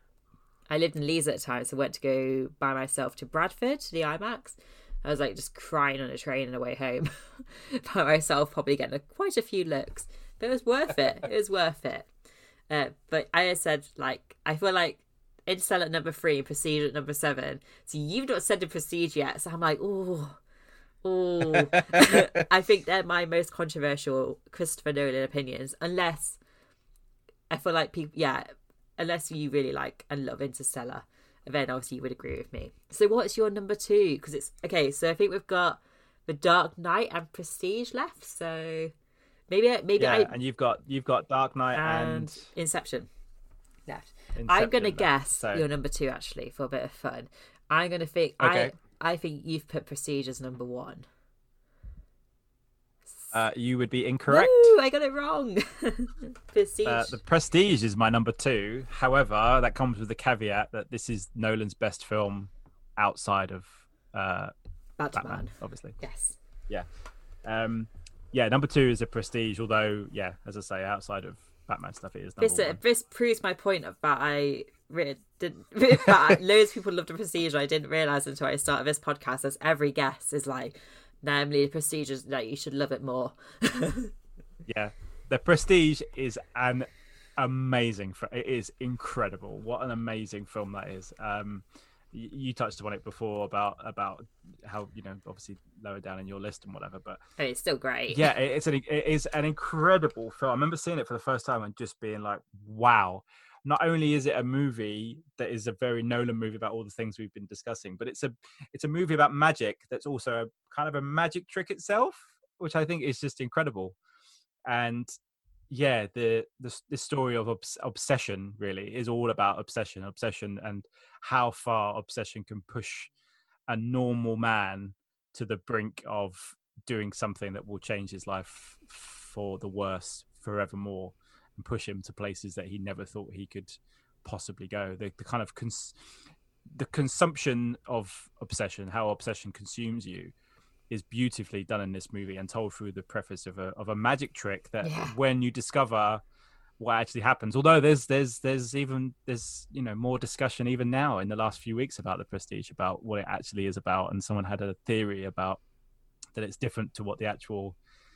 I lived in Leeds at the time, so I went to go by myself to Bradford, to the IMAX. I was like just crying on a train on the way home by myself, probably getting a, quite a few looks. But it was worth it. It was worth it. Uh, but I said, like, I feel like Interstellar at number three, Prestige at number seven. So you've not said the Prestige yet. So I'm like, oh, Oh, I think they're my most controversial Christopher Nolan opinions. Unless I feel like people, yeah, unless you really like and love Interstellar, then obviously you would agree with me. So what's your number two? Because it's okay. So I think we've got The Dark Knight and Prestige left. So maybe, maybe yeah, I and you've got you've got Dark Knight and, and Inception left. Inception I'm gonna left, guess so- your number two actually for a bit of fun. I'm gonna think. Okay. I I think you've put Prestige as number one. Uh, you would be incorrect. Woo, I got it wrong. Prestige. Uh, the Prestige is my number two. However, that comes with the caveat that this is Nolan's best film outside of uh, Batman. Batman, obviously. Yes. Yeah. Um, yeah, number two is a Prestige, although, yeah, as I say, outside of Batman stuff, it is number This, uh, one. this proves my point of that I really didn't. That loads of people love the Prestige, and I didn't realize until I started this podcast. As every guest is like, namely, the Prestige is like you should love it more. Yeah, the Prestige is an amazing. Fr- it is incredible. What an amazing film that is. Um, you, you touched on it before about about how, you know, obviously lower down in your list and whatever, but And it's still great. yeah, it, it's an it is an incredible film. I remember seeing it for the first time and just being like, wow. Not only is it a movie that is a very Nolan movie about all the things we've been discussing, but it's a it's a movie about magic that's also a kind of a magic trick itself, which I think is just incredible. And yeah, the the, the story of obs- obsession really is all about obsession, obsession, and how far obsession can push a normal man to the brink of doing something that will change his life for the worse forevermore. And push him to places that he never thought he could possibly go. The, the kind of cons- the consumption of obsession, how obsession consumes you, is beautifully done in this movie and told through the preface of a of a magic trick that Yeah. when you discover what actually happens. Although there's there's there's even there's you know more discussion even now in the last few weeks about the Prestige, about what it actually is about, and someone had a theory about that it's different to what the actual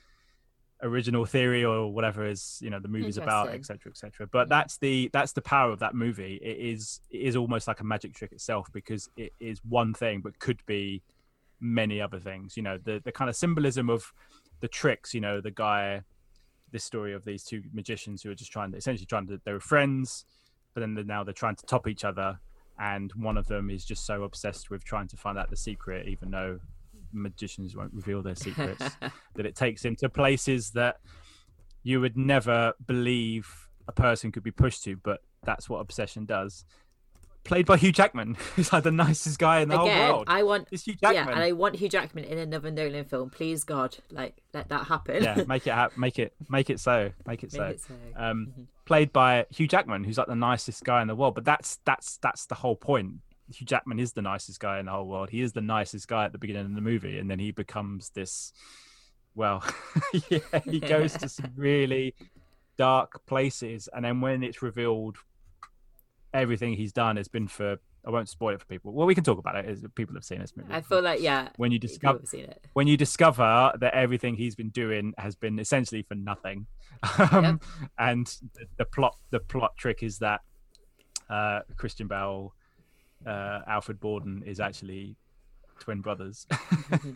original theory or whatever is, you know, the movie's about, etc, etc. But that's the that's the power of that movie. It is it is almost like a magic trick itself, because it is one thing but could be many other things. You know, the the kind of symbolism of the tricks, you know, the guy, this story of these two magicians who are just trying to essentially trying to, they were friends, but then they're, now they're trying to top each other, and one of them is just so obsessed with trying to find out the secret, even though magicians won't reveal their secrets, that it takes him to places that you would never believe a person could be pushed to, but that's what obsession does. Played by Hugh Jackman, who's like the nicest guy in the Again, whole world. I want It's Hugh Jackman. yeah, and I want Hugh Jackman in another Nolan film. Please God, like let that happen. Yeah, make it happen. Make it make it so. Make it Make so. it so. Um, Mhm. Played by Hugh Jackman, who's like the nicest guy in the world. But that's that's that's the whole point. Hugh Jackman is the nicest guy in the whole world. He is the nicest guy at the beginning of the movie, and then he becomes this. Well, yeah, he goes to some really dark places, and then when it's revealed, everything he's done has been for. I won't spoil it for people. Well, we can talk about it as people have seen this movie. I feel like yeah, when you people discover have seen it. when you discover that everything he's been doing has been essentially for nothing, um, and the, the plot the plot trick is that uh, Christian Bale, uh, Alfred Borden is actually twin brothers. uh,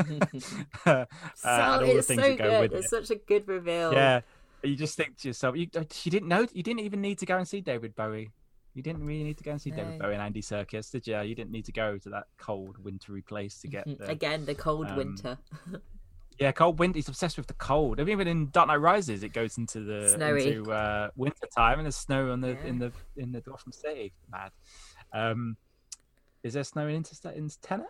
So and all the it's things so that go good. with It's it. such a good reveal. Yeah, you just think to yourself, you you didn't know, you didn't even need to go and see David Bowie. You didn't really need to go and see No. David Bowie and Andy Serkis, did you? You didn't need to go to that cold, wintry place to get the, Again, the cold um, winter. yeah, cold winter. He's obsessed with the cold. I mean, even in Dark Knight Rises, it goes into the Snowy. into uh, winter time, and there's snow on the Yeah. in the in the Gotham City. Mad. Um, is there snow in Interstate in Tenet?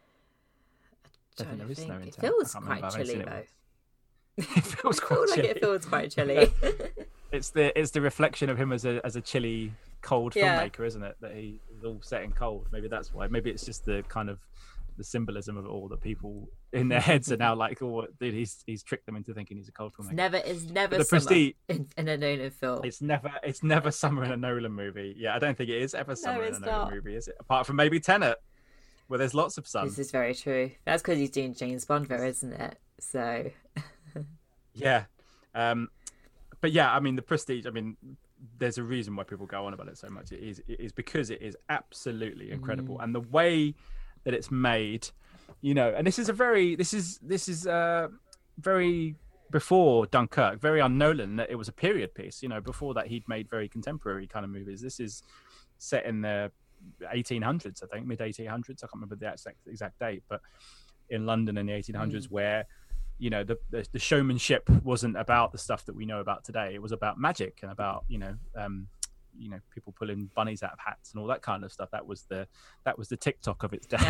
I Trying think to there is think. snow in It Tenet. I feels can't quite remember. I've only chilly seen it though. once. It feels I quite feel like chilly. it feels quite chilly. It's the it's the reflection of him as a as a chilly, cold Yeah. filmmaker, isn't it? That he is all set in cold. Maybe that's why. Maybe it's just the kind of the symbolism of it all, that people in their heads are now like, oh, dude, he's he's tricked them into thinking he's a cold It's filmmaker. never it's never the summer Prestige, in, in a Nolan film. it's never it's never summer in a Nolan movie. Yeah, I don't think it is ever summer in it's a Nolan not. movie, is it? Apart from maybe Tenet, where there's lots of sun. This is very true. That's because he's doing James Bond, though, isn't it? So Yeah. Um, but yeah, I mean, the Prestige, I mean, there's a reason why people go on about it so much. It is, it is because it is absolutely incredible. Mm. And the way that it's made, you know, and this is a very this is this is uh very before Dunkirk, very on Nolan, that it was a period piece. You know, before that he'd made very contemporary kind of movies. This is set in the eighteen hundreds, I think, mid eighteen hundreds. I can't remember the exact exact date, but in London in the eighteen hundreds, mm. where, you know, the, the the showmanship wasn't about the stuff that we know about today. It was about magic and about, you know, um, you know, people pulling bunnies out of hats and all that kind of stuff. That was the that was the TikTok of its day.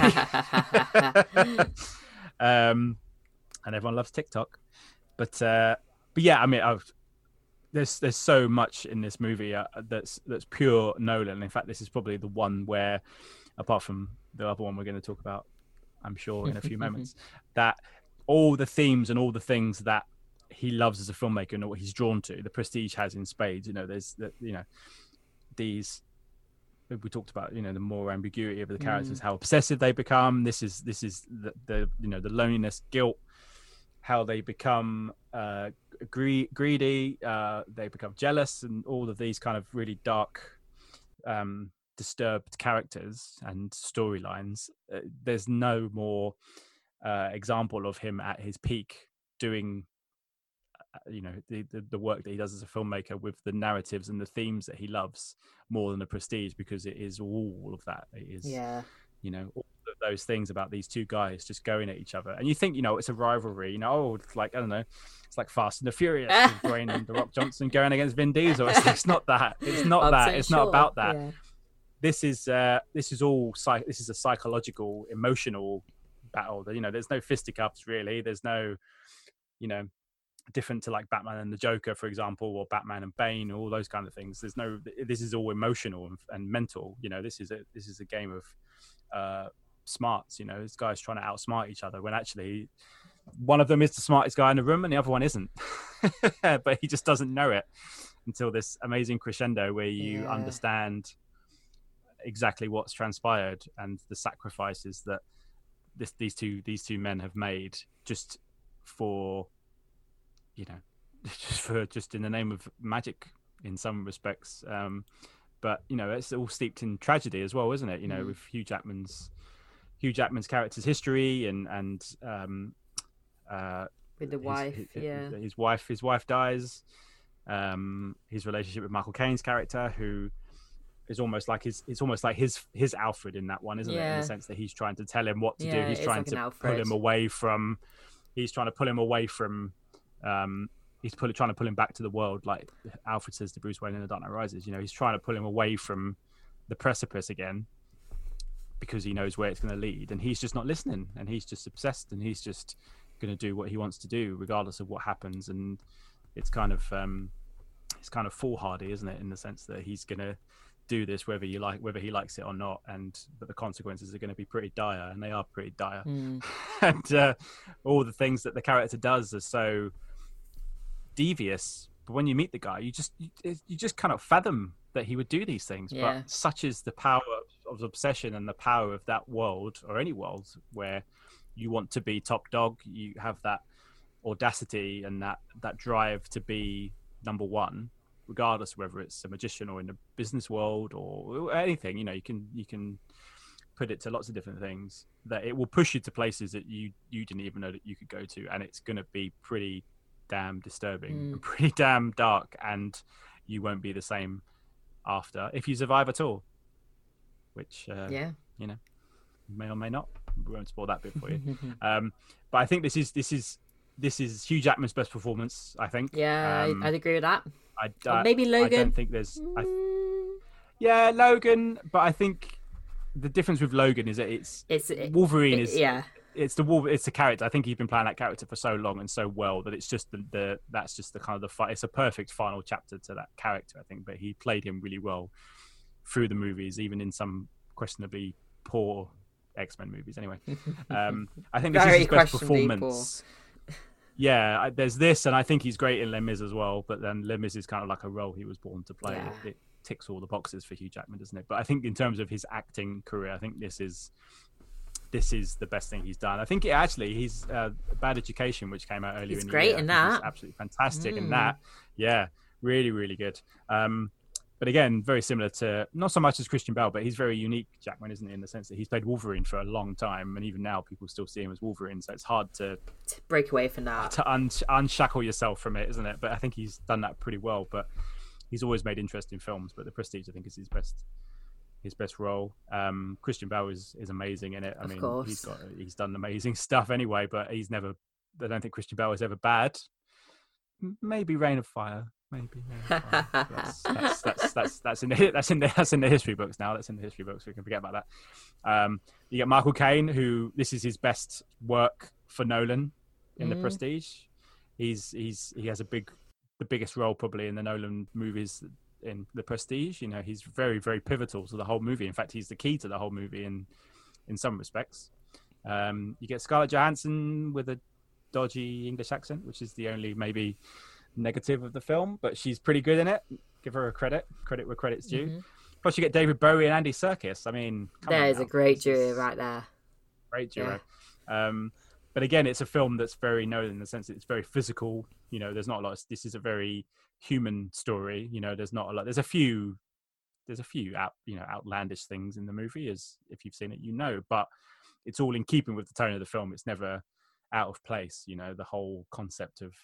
um, and everyone loves TikTok, but uh, but yeah, I mean, I've, there's there's so much in this movie uh, that's that's pure Nolan. In fact, this is probably the one where, apart from the other one we're going to talk about, I'm sure in a few moments, that all the themes and all the things that he loves as a filmmaker and what he's drawn to, the Prestige has in spades. You know, there's the, you know, these, we talked about, you know, the more ambiguity of the characters, mm. how obsessive they become. This is this is the, the you know, the loneliness, guilt, how they become uh, greedy, greedy uh, they become jealous, and all of these kind of really dark, um, disturbed characters and storylines. Uh, there's no more uh, example of him at his peak doing, uh, you know, the, the the work that he does as a filmmaker with the narratives and the themes that he loves more than the Prestige, because it is all of that. It is, yeah, you know, all of those things about these two guys just going at each other. And you think, you know, it's a rivalry, you know, oh, it's like, I don't know, it's like Fast and the Furious with Dwayne and The Rock Johnson going against Vin Diesel. It's, it's not that. It's not that. It's sure. not about that. Yeah. This is uh, this is all psych- this is a psychological, emotional battle. You know, there's no fisticuffs really. There's no, you know, different to like Batman and the Joker, for example, or Batman and Bane, all those kind of things. There's no. This is all emotional and, and mental. You know, this is a this is a game of uh, smarts. You know, this guy's trying to outsmart each other when actually one of them is the smartest guy in the room and the other one isn't. But he just doesn't know it until this amazing crescendo where you yeah. understand exactly what's transpired and the sacrifices that this these two these two men have made just for, you know, just for just in the name of magic in some respects, um but you know, it's all steeped in tragedy as well, isn't it? You know, mm. with Hugh Jackman's Hugh Jackman's character's history and and um uh with the his, wife his, yeah his wife his wife dies, um his relationship with Michael Caine's character, who is almost like his it's almost like his his Alfred in that one, isn't yeah. it, in the sense that he's trying to tell him what to yeah, do. He's trying like to pull him away from he's trying to pull him away from um he's pull, trying to pull him back to the world, like Alfred says to Bruce Wayne in The Dark Knight Rises. You know, he's trying to pull him away from the precipice again because he knows where it's going to lead, and he's just not listening, and he's just obsessed, and he's just going to do what he wants to do regardless of what happens. And it's kind of um it's kind of foolhardy, isn't it, in the sense that he's going to do this whether you like whether he likes it or not, and but the consequences are going to be pretty dire, and they are pretty dire. mm. And uh, all the things that the character does are so devious, but when you meet the guy, you just you, you just cannot fathom that he would do these things. Yeah. But such is the power of obsession and the power of that world, or any world where you want to be top dog. You have that audacity and that that drive to be number one, regardless of whether it's a magician or in the business world or anything. You know, you can you can put it to lots of different things, that it will push you to places that you you didn't even know that you could go to, and it's going to be pretty damn disturbing, mm. and pretty damn dark, and you won't be the same after, if you survive at all, which uh, yeah you know, may or may not. We won't spoil that bit for you. um but I think this is this is this is Hugh Jackman's best performance, I think. Yeah, um, I'd agree with that. I, uh, maybe Logan. I don't think there's. I, yeah, Logan, but I think the difference with Logan is that it's, it's it, Wolverine it, is yeah. It's the Wolver, it's the character. I think he's been playing that character for so long and so well that it's just the, the that's just the kind of the fi- it's a perfect final chapter to that character, I think. But he played him really well through the movies, even in some questionably poor X-Men movies. Anyway, um, I think this is his best performance. Poor. Yeah, I, there's this, and I think he's great in Les Mis as well. But then Les Mis is kind of like a role he was born to play. Yeah. It, it ticks all the boxes for Hugh Jackman, doesn't it? But I think in terms of his acting career, I think this is this is the best thing he's done. I think it actually he's uh, Bad Education, which came out earlier he's in the great year. in that. He's absolutely fantastic mm. in that. Yeah, really, really good. Um, but again, very similar to, not so much as Christian Bale, but he's very unique, Jackman, isn't he, in the sense that he's played Wolverine for a long time, and even now people still see him as Wolverine, so it's hard to, to break away from that, to un- unshackle yourself from it, isn't it? But I think he's done that pretty well. But he's always made interesting films, but The Prestige, I think, is his best his best role. Um, Christian Bale is, is amazing in it. I of mean, course. he's got he's done amazing stuff anyway, but he's never. I don't think Christian Bale is ever bad. Maybe Reign of Fire. Maybe. Reign of Fire. That's, that's, that's that's that's in the that's in the that's in the history books now. That's in the history books. We can forget about that. Um, you get Michael Caine, who this is his best work for Nolan in Mm. The Prestige. He's he's he has a big the biggest role probably in the Nolan movies in The Prestige. You know, he's very very pivotal to the whole movie. In fact, he's the key to the whole movie in in some respects. Um, you get Scarlett Johansson with a dodgy English accent, which is the only maybe negative of the film, but she's pretty good in it. Give her a credit, credit where credit's due. Mm-hmm. Plus, you get David Bowie and Andy Serkis. I mean, there's a great This duo is right there. Great duo. Yeah. Um, but again, it's a film that's very Nolan in the sense that it's very physical. You know, there's not a lot. Of, this is a very human story. You know, there's not a lot. There's a few. There's a few out, you know, outlandish things in the movie, as if you've seen it, you know. But it's all in keeping with the tone of the film. It's never out of place. You know, the whole concept of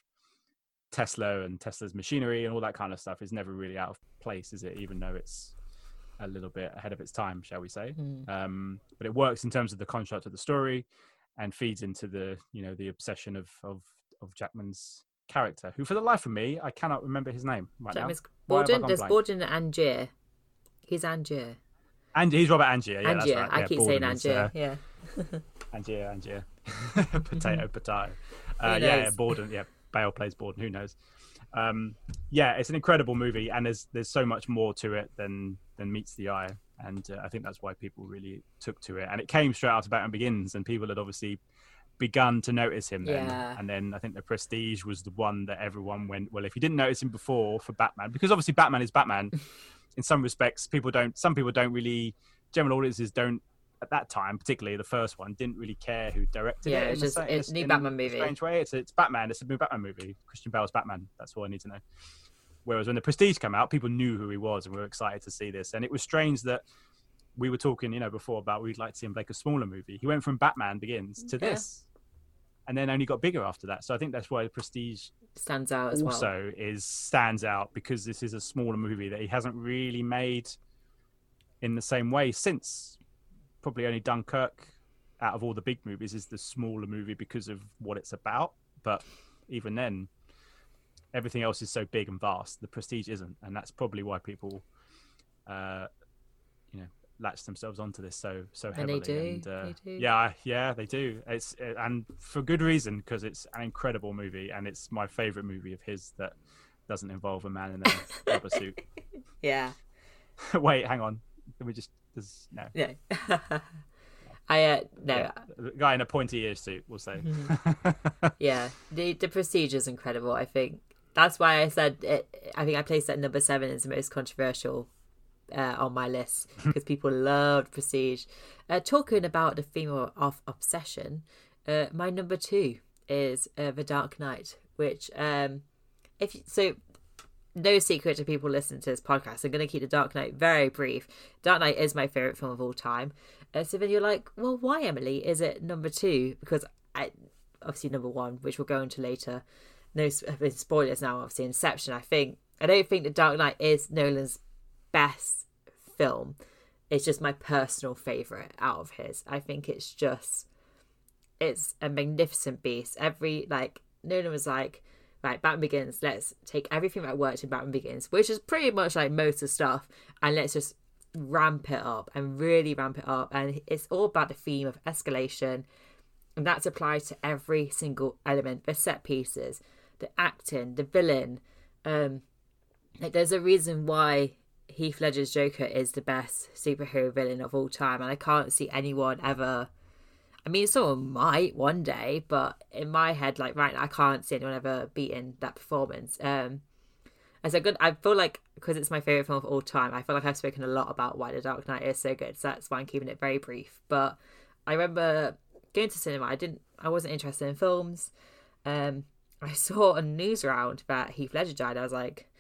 Tesla and Tesla's machinery and all that kind of stuff is never really out of place, is it? Even though it's a little bit ahead of its time, shall we say? Mm. Um, but it works in terms of the construct of the story, and feeds into the, you know, the obsession of of, of Jackman's character, who, for the life of me, I cannot remember his name right Jackman's now. Why have I Borden. gone There's blank? Borden and Angier. He's Angier. And he's Robert Angier. Yeah, Angier. that's right. I Yeah, keep Borden saying is, Angier. uh, yeah. Angier, Angier. Potato, potato. Who Uh, yeah, yeah, knows? Borden. Yeah, Bale plays Borden. Who knows? Um, yeah, it's an incredible movie, and there's there's so much more to it than than meets the eye, and uh, I think that's why people really took to it. And it came straight after Batman Begins, and people had obviously begun to notice him then. Yeah. And then I think The Prestige was the one that everyone went, well, if you didn't notice him before for Batman, because obviously Batman is Batman. In some respects, people don't. Some people don't really. General audiences don't. At that time, particularly the first one, didn't really care who directed Yeah, it. it's in a just- sa- it's in a new in Batman a movie. Strange way, it's it's Batman. It's a new Batman movie. Christian Bale's Batman. That's all I need to know. Whereas when The Prestige came out, people knew who he was and were excited to see this. And it was strange that we were talking, you know, before about we'd like to see him make a smaller movie. He went from Batman Begins to Yeah. this, and then only got bigger after that. So I think that's why The Prestige Stands out as well. also is stands out, because this is a smaller movie that he hasn't really made in the same way since. Probably only Dunkirk out of all the big movies is the smaller movie because of what it's about, but even then everything else is so big and vast. The Prestige isn't, and that's probably why people uh you know latch themselves onto this so so And heavily. they do, And, uh, they do. yeah yeah they do. It's uh, and for good reason, because it's an incredible movie, and it's my favorite movie of his that doesn't involve a man in a rubber suit. Yeah. Wait, hang on. Let me just. There's, no. Yeah. I uh no. Yeah, the guy in a pointy ear suit, we'll say. Yeah, the the Prestige is incredible. I think that's why I said it. I think I placed it at number seven as the most controversial uh, on my list, because people loved Prestige. Uh, talking about the theme of, of obsession, uh, my number two is uh, The Dark Knight, which um, if you, so. No secret to people listening to this podcast, I'm going to keep The Dark Knight very brief. Dark Knight is my favourite film of all time. Uh, so then you're like, well, why, Emily, is it number two? Because I, obviously number one, which we'll go into later. No spoilers now, obviously. Inception, I think. I don't think The Dark Knight is Nolan's best film. It's just my personal favourite out of his. I think it's just, it's a magnificent beast. Every, like, Nolan was like, right, Batman Begins, let's take everything that worked in Batman Begins, which is pretty much like most of the stuff, and let's just ramp it up and really ramp it up. And it's all about the theme of escalation, and that's applied to every single element, the set pieces, the acting, the villain. Um, like there's a reason why Heath Ledger's Joker is the best superhero villain of all time, and I can't see anyone ever. I mean, someone might one day, but in my head, like right now, I can't see anyone ever beating that performance. Um, and so good. I feel like, because it's my favorite film of all time, I feel like I've spoken a lot about why The Dark Knight is so good. So that's why I'm keeping it very brief. But I remember going to cinema. I didn't. I wasn't interested in films. Um, I saw a news round that Heath Ledger died. I was like,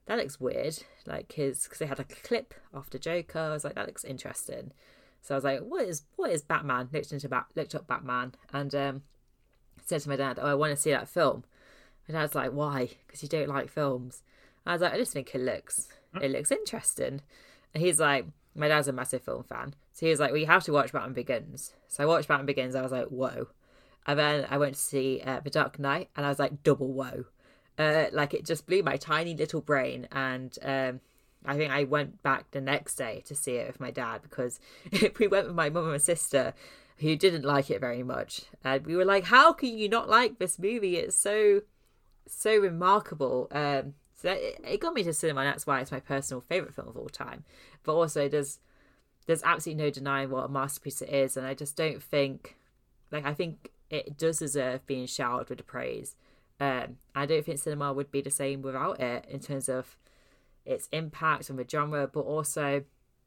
that looks weird. Like his, because they had like a clip after Joker. I was like, that looks interesting. So I was like, what is what is Batman? Looked into Bat, looked up Batman, and um, said to my dad, oh, I want to see that film. My dad's like, why? Because you don't like films. And I was like, I just think it looks it looks interesting. And he's like, my dad's a massive film fan, so he was like, well, you have to watch Batman Begins. So I watched Batman Begins. I was like, whoa. And then I went to see uh, The Dark Knight, and I was like, double whoa. Uh, like it just blew my tiny little brain. And um, I think I went back the next day to see it with my dad, because we went with my mum and my sister, who didn't like it very much. And we were like, how can you not like this movie? It's so, so remarkable. Um, so that, it, it got me to cinema, and that's why it's my personal favourite film of all time. But also, there's, there's absolutely no denying what a masterpiece it is. And I just don't think, like, I think it does deserve being showered with the praise. Um, I don't think cinema would be the same without it, in terms of its impact on the genre, but also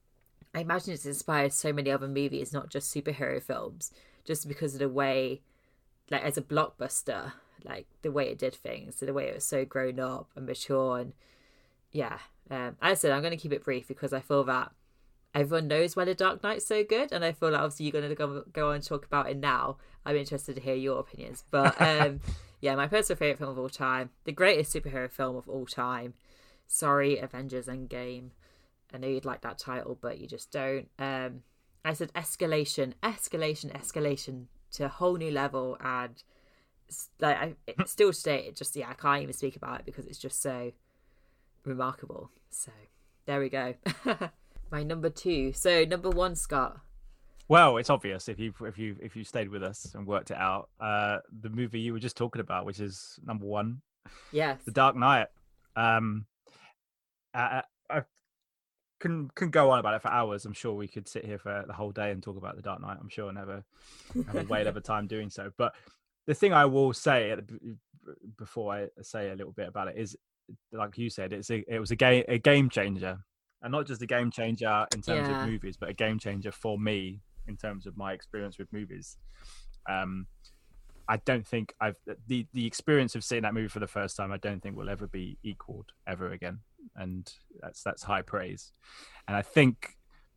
I imagine it's inspired so many other movies, not just superhero films, just because of the way, like as a blockbuster, like the way it did things, the way it was so grown up and mature. And yeah, um, as I said, I'm going to keep it brief because I feel that everyone knows why The Dark Knight's so good, and I feel like obviously you're going to go, go on and talk about it now. I'm interested to hear your opinions, but um, yeah, my personal favourite film of all time, the greatest superhero film of all time. Sorry, Avengers Endgame. I know you'd like that title, but you just don't. Um, I said escalation, escalation, escalation to a whole new level, and like I it, still today, it just yeah, I can't even speak about it because it's just so remarkable. So there we go. My number two. So number one, Scott. Well, it's obvious if you if you if you stayed with us and worked it out. Uh, the movie you were just talking about, which is number one. Yes. The Dark Knight. Um, I, I can can go on about it for hours. I'm sure we could sit here for the whole day and talk about The Dark Knight. I'm sure, and have a have a whale of a time doing so. But the thing I will say at the, before I say a little bit about it is, like you said, it's a, it was a game a game changer, and not just a game changer in terms Yeah. of movies, but a game changer for me in terms of my experience with movies. Um, I don't think I've the the experience of seeing that movie for the first time. I don't think will ever be equaled ever again, and that's that's high praise. And I think,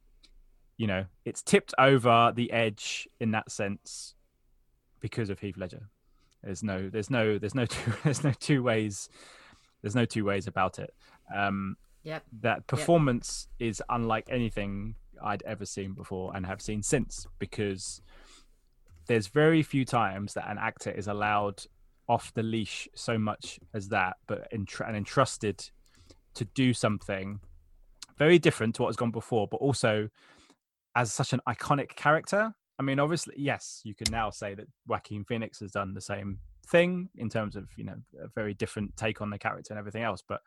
you know, it's tipped over the edge in that sense because of Heath Ledger. There's no, there's no, there's no, two, there's no two ways. There's no two ways about it. Um, Yep. That performance yep. is unlike anything I'd ever seen before and have seen since, because there's very few times that an actor is allowed off the leash so much as that, but entr- and entrusted to do something very different to what has gone before, but also as such an iconic character. I mean, obviously, yes, you can now say that Joaquin Phoenix has done the same thing in terms of, you know, a very different take on the character and everything else, but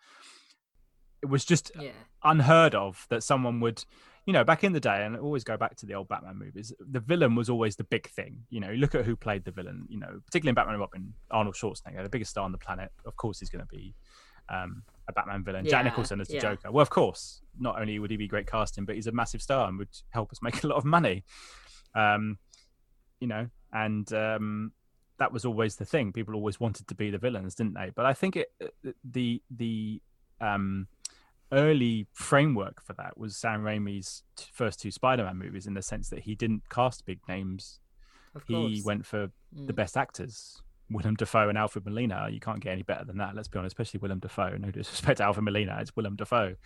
it was just yeah. unheard of that someone would, you know, back in the day, and I always go back to the old Batman movies, the villain was always the big thing. You know, look at who played the villain, you know, particularly in Batman and Robin, Arnold Schwarzenegger, the biggest star on the planet. Of course, he's going to be um, a Batman villain. Yeah, Jack Nicholson as the yeah. Joker. Well, of course, not only would he be great casting, but he's a massive star and would help us make a lot of money. Um, you know, and um, that was always the thing. People always wanted to be the villains, didn't they? But I think it, the the um, early framework for that was Sam Raimi's first two Spider-Man movies, in the sense that he didn't cast big names. He went for mm. the best actors. Willem Dafoe and Alfred Molina. You can't get any better than that, let's be honest, especially Willem Dafoe. No disrespect to Alfred Molina, it's Willem Dafoe.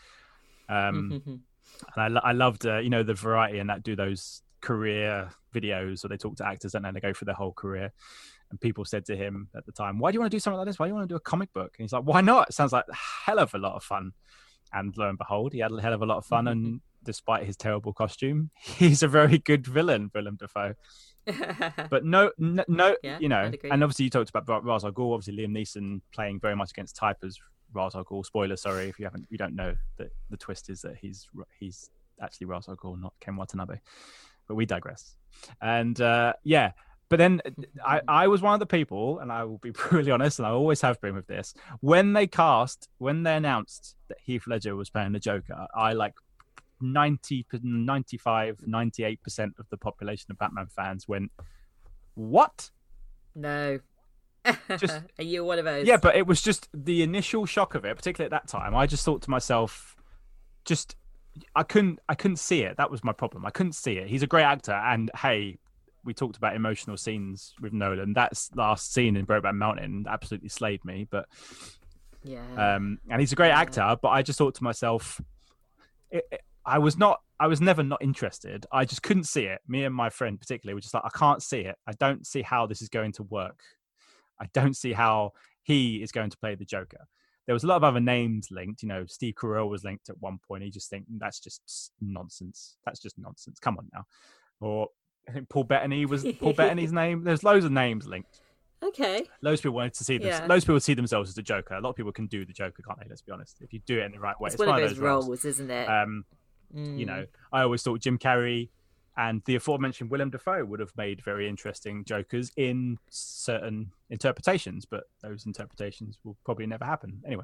Um, and I, lo- I loved, uh, you know, the variety and that do those career videos, or they talk to actors and then they go through their whole career. And people said to him at the time, why do you want to do something like this? Why do you want to do a comic book? And he's like, why not? It sounds like a hell of a lot of fun. And lo and behold, he had a hell of a lot of fun. And despite his terrible costume, he's a very good villain, Willem Dafoe. But no, no, no yeah, you know, and obviously you talked about Ra's al Ghul. Obviously, Liam Neeson playing very much against type as Ra's al Ghul. Spoiler, sorry if you haven't, you don't know that the twist is that he's he's actually Ra's al Ghul, not Ken Watanabe. But we digress. And uh, yeah, but then I, I was one of the people, and I will be brutally honest, and I always have been with this. When they cast, when they announced that Heath Ledger was playing the Joker, I like. ninety, ninety-five, ninety-eight percent of the population of Batman fans went, what? No. just Are you one of those? Yeah, but it was just the initial shock of it, particularly at that time. I just thought to myself, just I couldn't I couldn't see it. That was my problem. I couldn't see it. He's a great actor, and hey, we talked about emotional scenes with Nolan. That last scene in Brokeback Mountain absolutely slayed me. But yeah, um, and he's a great yeah. actor. But I just thought to myself, it, it, I was not. I was never not interested. I just couldn't see it. Me and my friend particularly were just like, I can't see it. I don't see how this is going to work. I don't see how he is going to play the Joker. There was a lot of other names linked. You know, Steve Carell was linked at one point. You just think that's just nonsense. That's just nonsense. Come on now. Or I think Paul Bettany was Paul Bettany's name. There's loads of names linked. Okay. Loads of people wanted to see them. Yeah. Loads of people see themselves as the Joker. A lot of people can do the Joker, can't they? Let's be honest. If you do it in the right way, It's, it's one, one of those, roles, roles, isn't it? Um, mm. You know, I always thought Jim Carrey and the aforementioned Willem Dafoe would have made very interesting Jokers in certain interpretations, but those interpretations will probably never happen anyway.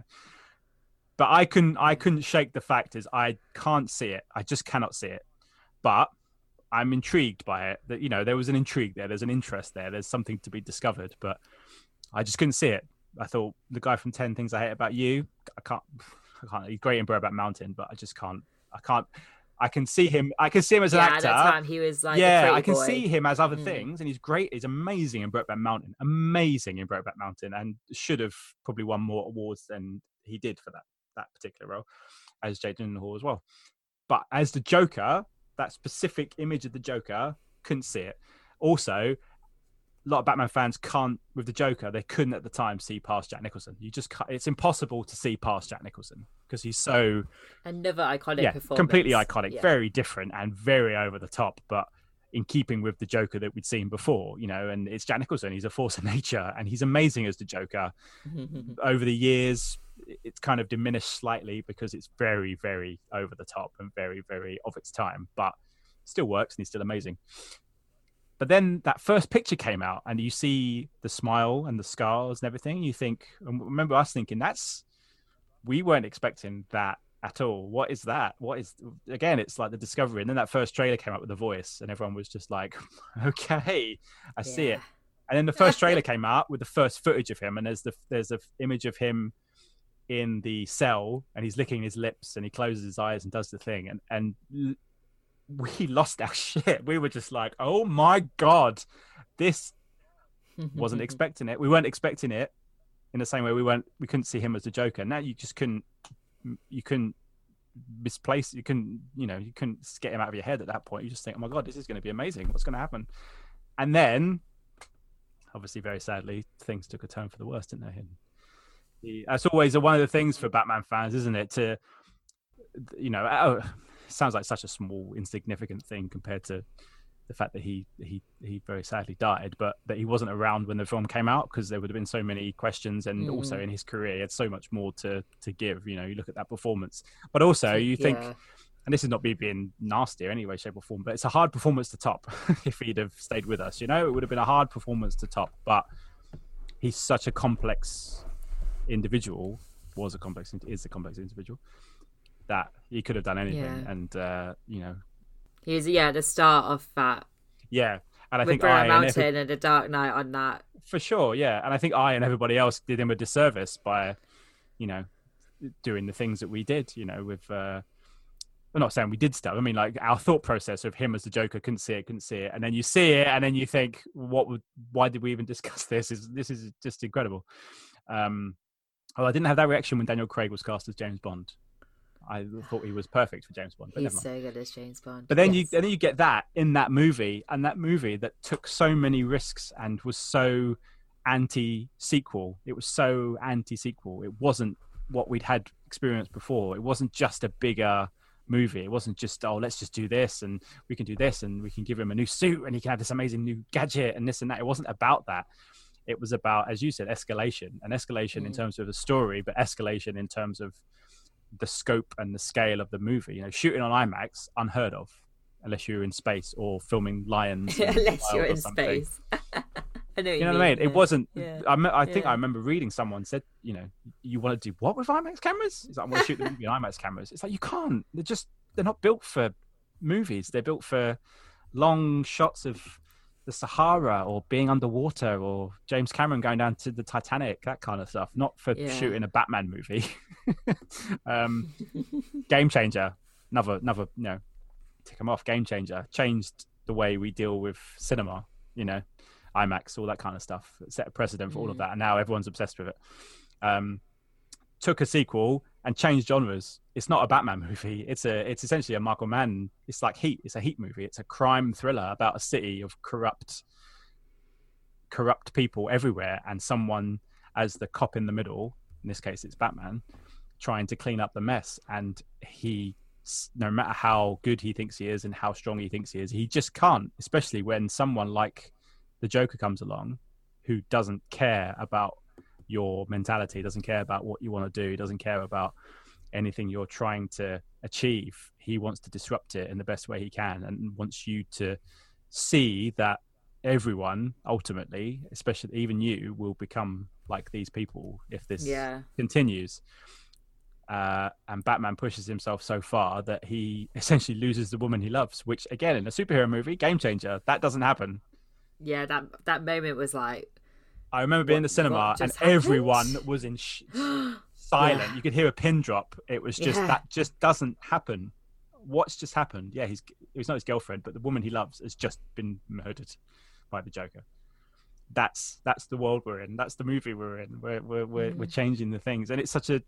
But I couldn't, I couldn't shake the fact is I can't see it. I just cannot see it. But I'm intrigued by it. That you know, there was an intrigue there. There's an interest there. There's something to be discovered. But I just couldn't see it. I thought the guy from ten Things I Hate About You. I can't. I can't. He's great in Brokeback Mountain, but I just can't. I can't. I can see him. I can see him as an yeah, actor. At that time, he was like, yeah, a I can boy. see him as other mm. things, and he's great. He's amazing in Brokeback Mountain. Amazing in Brokeback Mountain, and should have probably won more awards than he did for that that particular role, as Jake Gyllenhaal as well. But as the Joker, that specific image of the Joker, couldn't see it. Also, a lot of Batman fans can't, with the Joker, they couldn't at the time see past Jack Nicholson. You just can't, it's impossible to see past Jack Nicholson because he's so another iconic yeah, performance. completely iconic, yeah. very different and very over the top, but in keeping with the Joker that we'd seen before, you know, and it's Jack Nicholson. He's a force of nature and he's amazing as the Joker. Over the years, it's kind of diminished slightly because it's very, very over the top and very, very of its time, but still works and he's still amazing. But then that first picture came out and you see the smile and the scars and everything. You think, and remember us thinking that's, we weren't expecting that at all. What is that? What is, again, it's like the discovery. And then that first trailer came out with the voice and everyone was just like, okay, I yeah. see it. And then the first trailer came out with the first footage of him. And there's the, there's an image of him in the cell and he's licking his lips and he closes his eyes and does the thing. And, and we lost our shit. We were just like, oh my God, this wasn't expecting it. We weren't expecting it in the same way we weren't, we couldn't see him as the Joker. Now you just couldn't, you couldn't misplace, you couldn't, you know, you couldn't get him out of your head at that point. You just think, oh my God, this is going to be amazing. What's going to happen? And then, obviously, very sadly, things took a turn for the worse, didn't they? And he, that's always one of the things for Batman fans, isn't it? To, you know, oh, it sounds like such a small, insignificant thing compared to the fact that he he he very sadly died, but that he wasn't around when the film came out because there would have been so many questions, and mm. also in his career he had so much more to to give. You know, you look at that performance, but also you think, yeah. and this is not me being nasty or any way, shape or form, but it's a hard performance to top. If he'd have stayed with us, you know, it would have been a hard performance to top. But he's such a complex individual, was a complex, is a complex individual, that he could have done anything, yeah. and uh, you know. He was, yeah, the start of that. Yeah, and I with think Brokeback I Mountain and, every... and The Dark Knight on that. For sure, yeah, and I think I and everybody else did him a disservice by, you know, doing the things that we did. You know, with uh, I'm not saying we did stuff. I mean, like our thought process of him as the Joker, couldn't see it, couldn't see it, and then you see it, and then you think, what would? Why did we even discuss this? Is this is just incredible? Um, well, I didn't have that reaction when Daniel Craig was cast as James Bond. I thought he was perfect for James Bond. But He's so good as James Bond. But then yes. you then you get that in that movie, and that movie that took so many risks and was so anti-sequel. It was so anti-sequel. It wasn't what we'd had experienced before. It wasn't just a bigger movie. It wasn't just, oh, let's just do this and we can do this and we can give him a new suit and he can have this amazing new gadget and this and that. It wasn't about that. It was about, as you said, escalation. And escalation mm. in terms of the story, but escalation in terms of the scope and the scale of the movie. You know, shooting on IMAX, unheard of, unless you're in space or filming lions. Unless you're in space. I know you you know mean, what I mean? yeah. It wasn't. Yeah. I, me- I think yeah. I remember reading someone said, you know, you want to do what with IMAX cameras? It's like, I want to shoot the movie on IMAX cameras. It's like you can't. They're just they're not built for movies. They're built for long shots of the Sahara or being underwater, or James Cameron going down to the Titanic, that kind of stuff. Not for Yeah. shooting a Batman movie. um, Game changer. Another, another, you know, tick them off. Game changer. Changed the way we deal with cinema, you know, IMAX, all that kind of stuff. Set a precedent for mm. all of that. And now everyone's obsessed with it. Um, took a sequel and changed genres. It's not a Batman movie. It's a, it's essentially a Michael Mann. It's like Heat. It's a Heat movie. It's a crime thriller about a city of corrupt, corrupt people everywhere, and someone as the cop in the middle. In this case, it's Batman, trying to clean up the mess. And he, no matter how good he thinks he is and how strong he thinks he is, he just can't. Especially when someone like the Joker comes along, who doesn't care about your mentality, doesn't care about what you want to do, doesn't care about anything you're trying to achieve. He wants to disrupt it in the best way he can, and wants you to see that everyone ultimately, especially even you, will become like these people if this yeah. continues. Uh, and Batman pushes himself so far that he essentially loses the woman he loves, which again, in a superhero movie, game changer. That doesn't happen. Yeah, that that moment was like, I remember being in the cinema and happened? everyone was in sh- silent. Yeah. You could hear a pin drop. It was just, yeah. that just doesn't happen. What's just happened? Yeah, he's he's not his girlfriend, but the woman he loves has just been murdered by the Joker. That's that's the world we're in. That's the movie we're in. We're we're we're, mm. we're changing the things, and it's such a.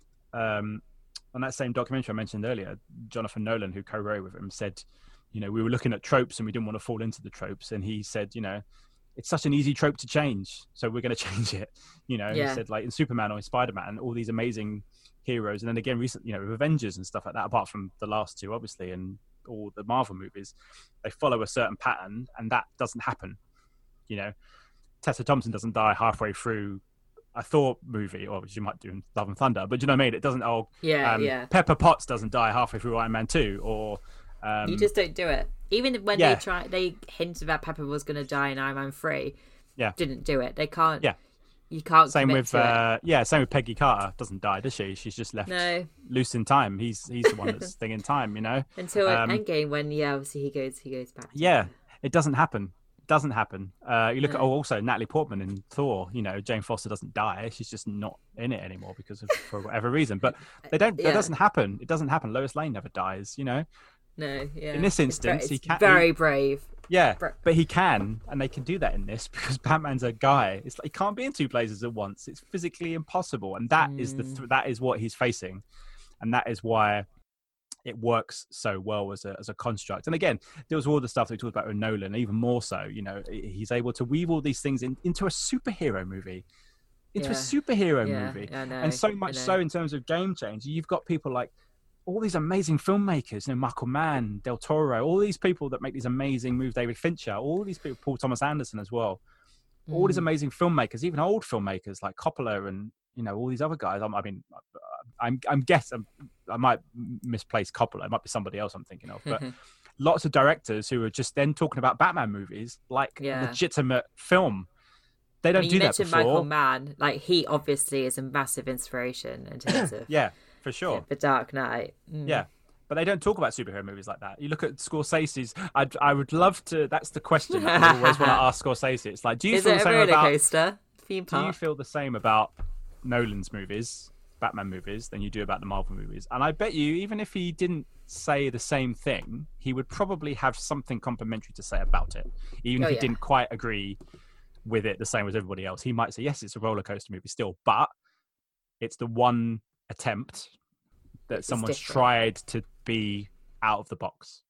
Um, on that same documentary I mentioned earlier, Jonathan Nolan, who co-wrote with him, said, you know, we were looking at tropes and we didn't want to fall into the tropes, and he said, you know, it's such an easy trope to change, so we're going to change it. You know, yeah. He said, like in Superman or in Spider-Man, all these amazing heroes, and then again recently, you know, with Avengers and stuff like that, apart from the last two obviously, and all the Marvel movies, they follow a certain pattern, and that doesn't happen. You know, Tessa Thompson doesn't die halfway through a Thor movie, or which you might do in Love and Thunder, but you know what I mean? It doesn't, oh yeah, um, yeah. Pepper Potts doesn't die halfway through Iron Man two, or um, you just don't do it. Even when yeah. they try, they hinted that Pepper was going to die in Iron Man three. Yeah, didn't do it. They can't. Yeah, you can't. Same with uh, it. yeah, same with Peggy Carter. Doesn't die, does she? She's just left no. loose in time. He's he's the one that's thing in time, you know. Until um, Endgame, when yeah, obviously he goes he goes back. Yeah, it doesn't happen. Doesn't happen. Uh, you look no. at oh, also Natalie Portman in Thor. You know, Jane Foster doesn't die. She's just not in it anymore because of for whatever reason. But they don't. Yeah. That doesn't happen. It doesn't happen. Lois Lane never dies. You know. No. Yeah. In this instance, it's he can. Very he, brave. Yeah, but he can, and they can do that in this because Batman's a guy. It's like he can't be in two places at once. It's physically impossible, and that mm. is the th- that is what he's facing, and that is why it works so well as a as a construct. And again, there was all the stuff that we talked about with Nolan, even more so. You know, he's able to weave all these things in, into a superhero movie, into yeah. a superhero yeah, movie, I know, and so much so in terms of game changer. You've got people like all these amazing filmmakers, you know, Michael Mann, Del Toro, all these people that make these amazing movies, David Fincher, all these people, Paul Thomas Anderson as well, mm. all these amazing filmmakers, even old filmmakers like Coppola and, you know, all these other guys. I mean, I'm, I'm guessing, I might misplace Coppola. It might be somebody else I'm thinking of, but lots of directors who are just then talking about Batman movies like yeah. a legitimate film. They don't I mean, do that before. Michael Mann, like he obviously is a massive inspiration in terms of yeah. For sure. Yeah, The Dark Knight. Mm. Yeah. But they don't talk about superhero movies like that. You look at Scorsese's, I'd, I would love to, that's the question I always want to ask Scorsese. It's like, do you is feel it the same a roller about, coaster? Theme park? do you feel the same about Nolan's movies, Batman movies, than you do about the Marvel movies? And I bet you, even if he didn't say the same thing, he would probably have something complimentary to say about it. Even oh, if he yeah. didn't quite agree with it the same as everybody else. He might say, yes, it's a roller coaster movie still, but it's the one attempt that it's someone's different. tried to be out of the box.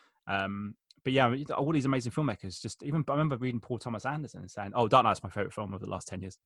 Um, but yeah, all these amazing filmmakers, just even, I remember reading Paul Thomas Anderson and saying, oh, Dark Knight's my favorite film of the last ten years.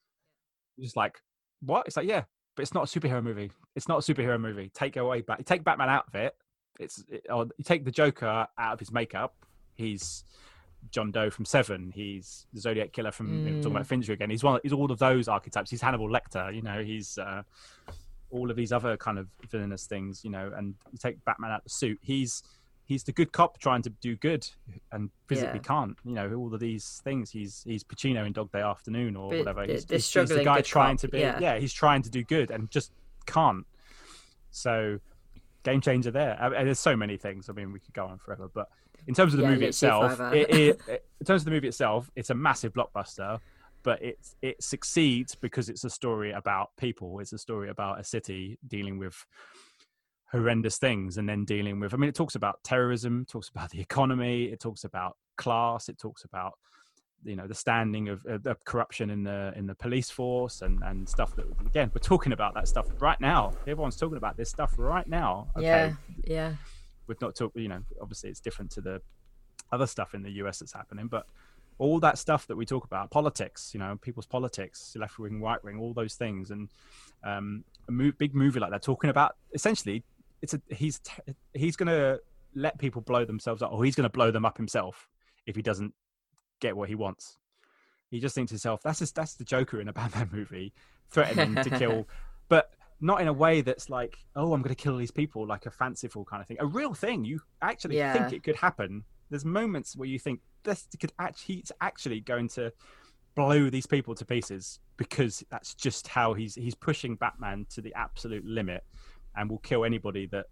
Just like, what? It's like, yeah, but it's not a superhero movie. It's not a superhero movie. Take away back, take Batman out of it. It's, it, or you take the Joker out of his makeup. He's John Doe from Seven. He's the Zodiac Killer from, mm. you know, talking about Fincher again. He's one, he's all of those archetypes. He's Hannibal Lecter, you know, he's, uh, all of these other kind of villainous things, you know, and you take Batman out of the suit. He's he's the good cop trying to do good and physically yeah. can't, you know, all of these things. He's he's Pacino in Dog Day Afternoon or but whatever. The, he's, the, he's, he's the guy trying cop. to be, yeah. yeah, he's trying to do good and just can't. So game changer there. I mean, there's so many things. I mean, we could go on forever, but in terms of the Yeah, movie literally itself, forever. it, it, it, in terms of the movie itself, it's a massive blockbuster, but it it succeeds because it's a story about people. It's a story about a city dealing with horrendous things, and then dealing with. I mean, it talks about terrorism, it talks about the economy, it talks about class, it talks about you know the standing of, of, of corruption in the in the police force and and stuff that again we're talking about that stuff right now. Everyone's talking about this stuff right now. Okay. Yeah, yeah. We've not talked. You know, obviously it's different to the other stuff in the U S that's happening, but all that stuff that we talk about, politics, you know, people's politics, left wing, right wing, all those things, and um, a mo- big movie like that talking about essentially, it's a he's t- he's gonna let people blow themselves up, or he's gonna blow them up himself if he doesn't get what he wants. He just thinks to himself, that's just, that's the Joker in a Batman movie, threatening to kill, but not in a way that's like, oh, I'm going to kill these people, like a fanciful kind of thing. A real thing. You actually Yeah. think it could happen. There's moments where you think this could actually, he's actually going to blow these people to pieces, because that's just how he's he's pushing Batman to the absolute limit, and will kill anybody that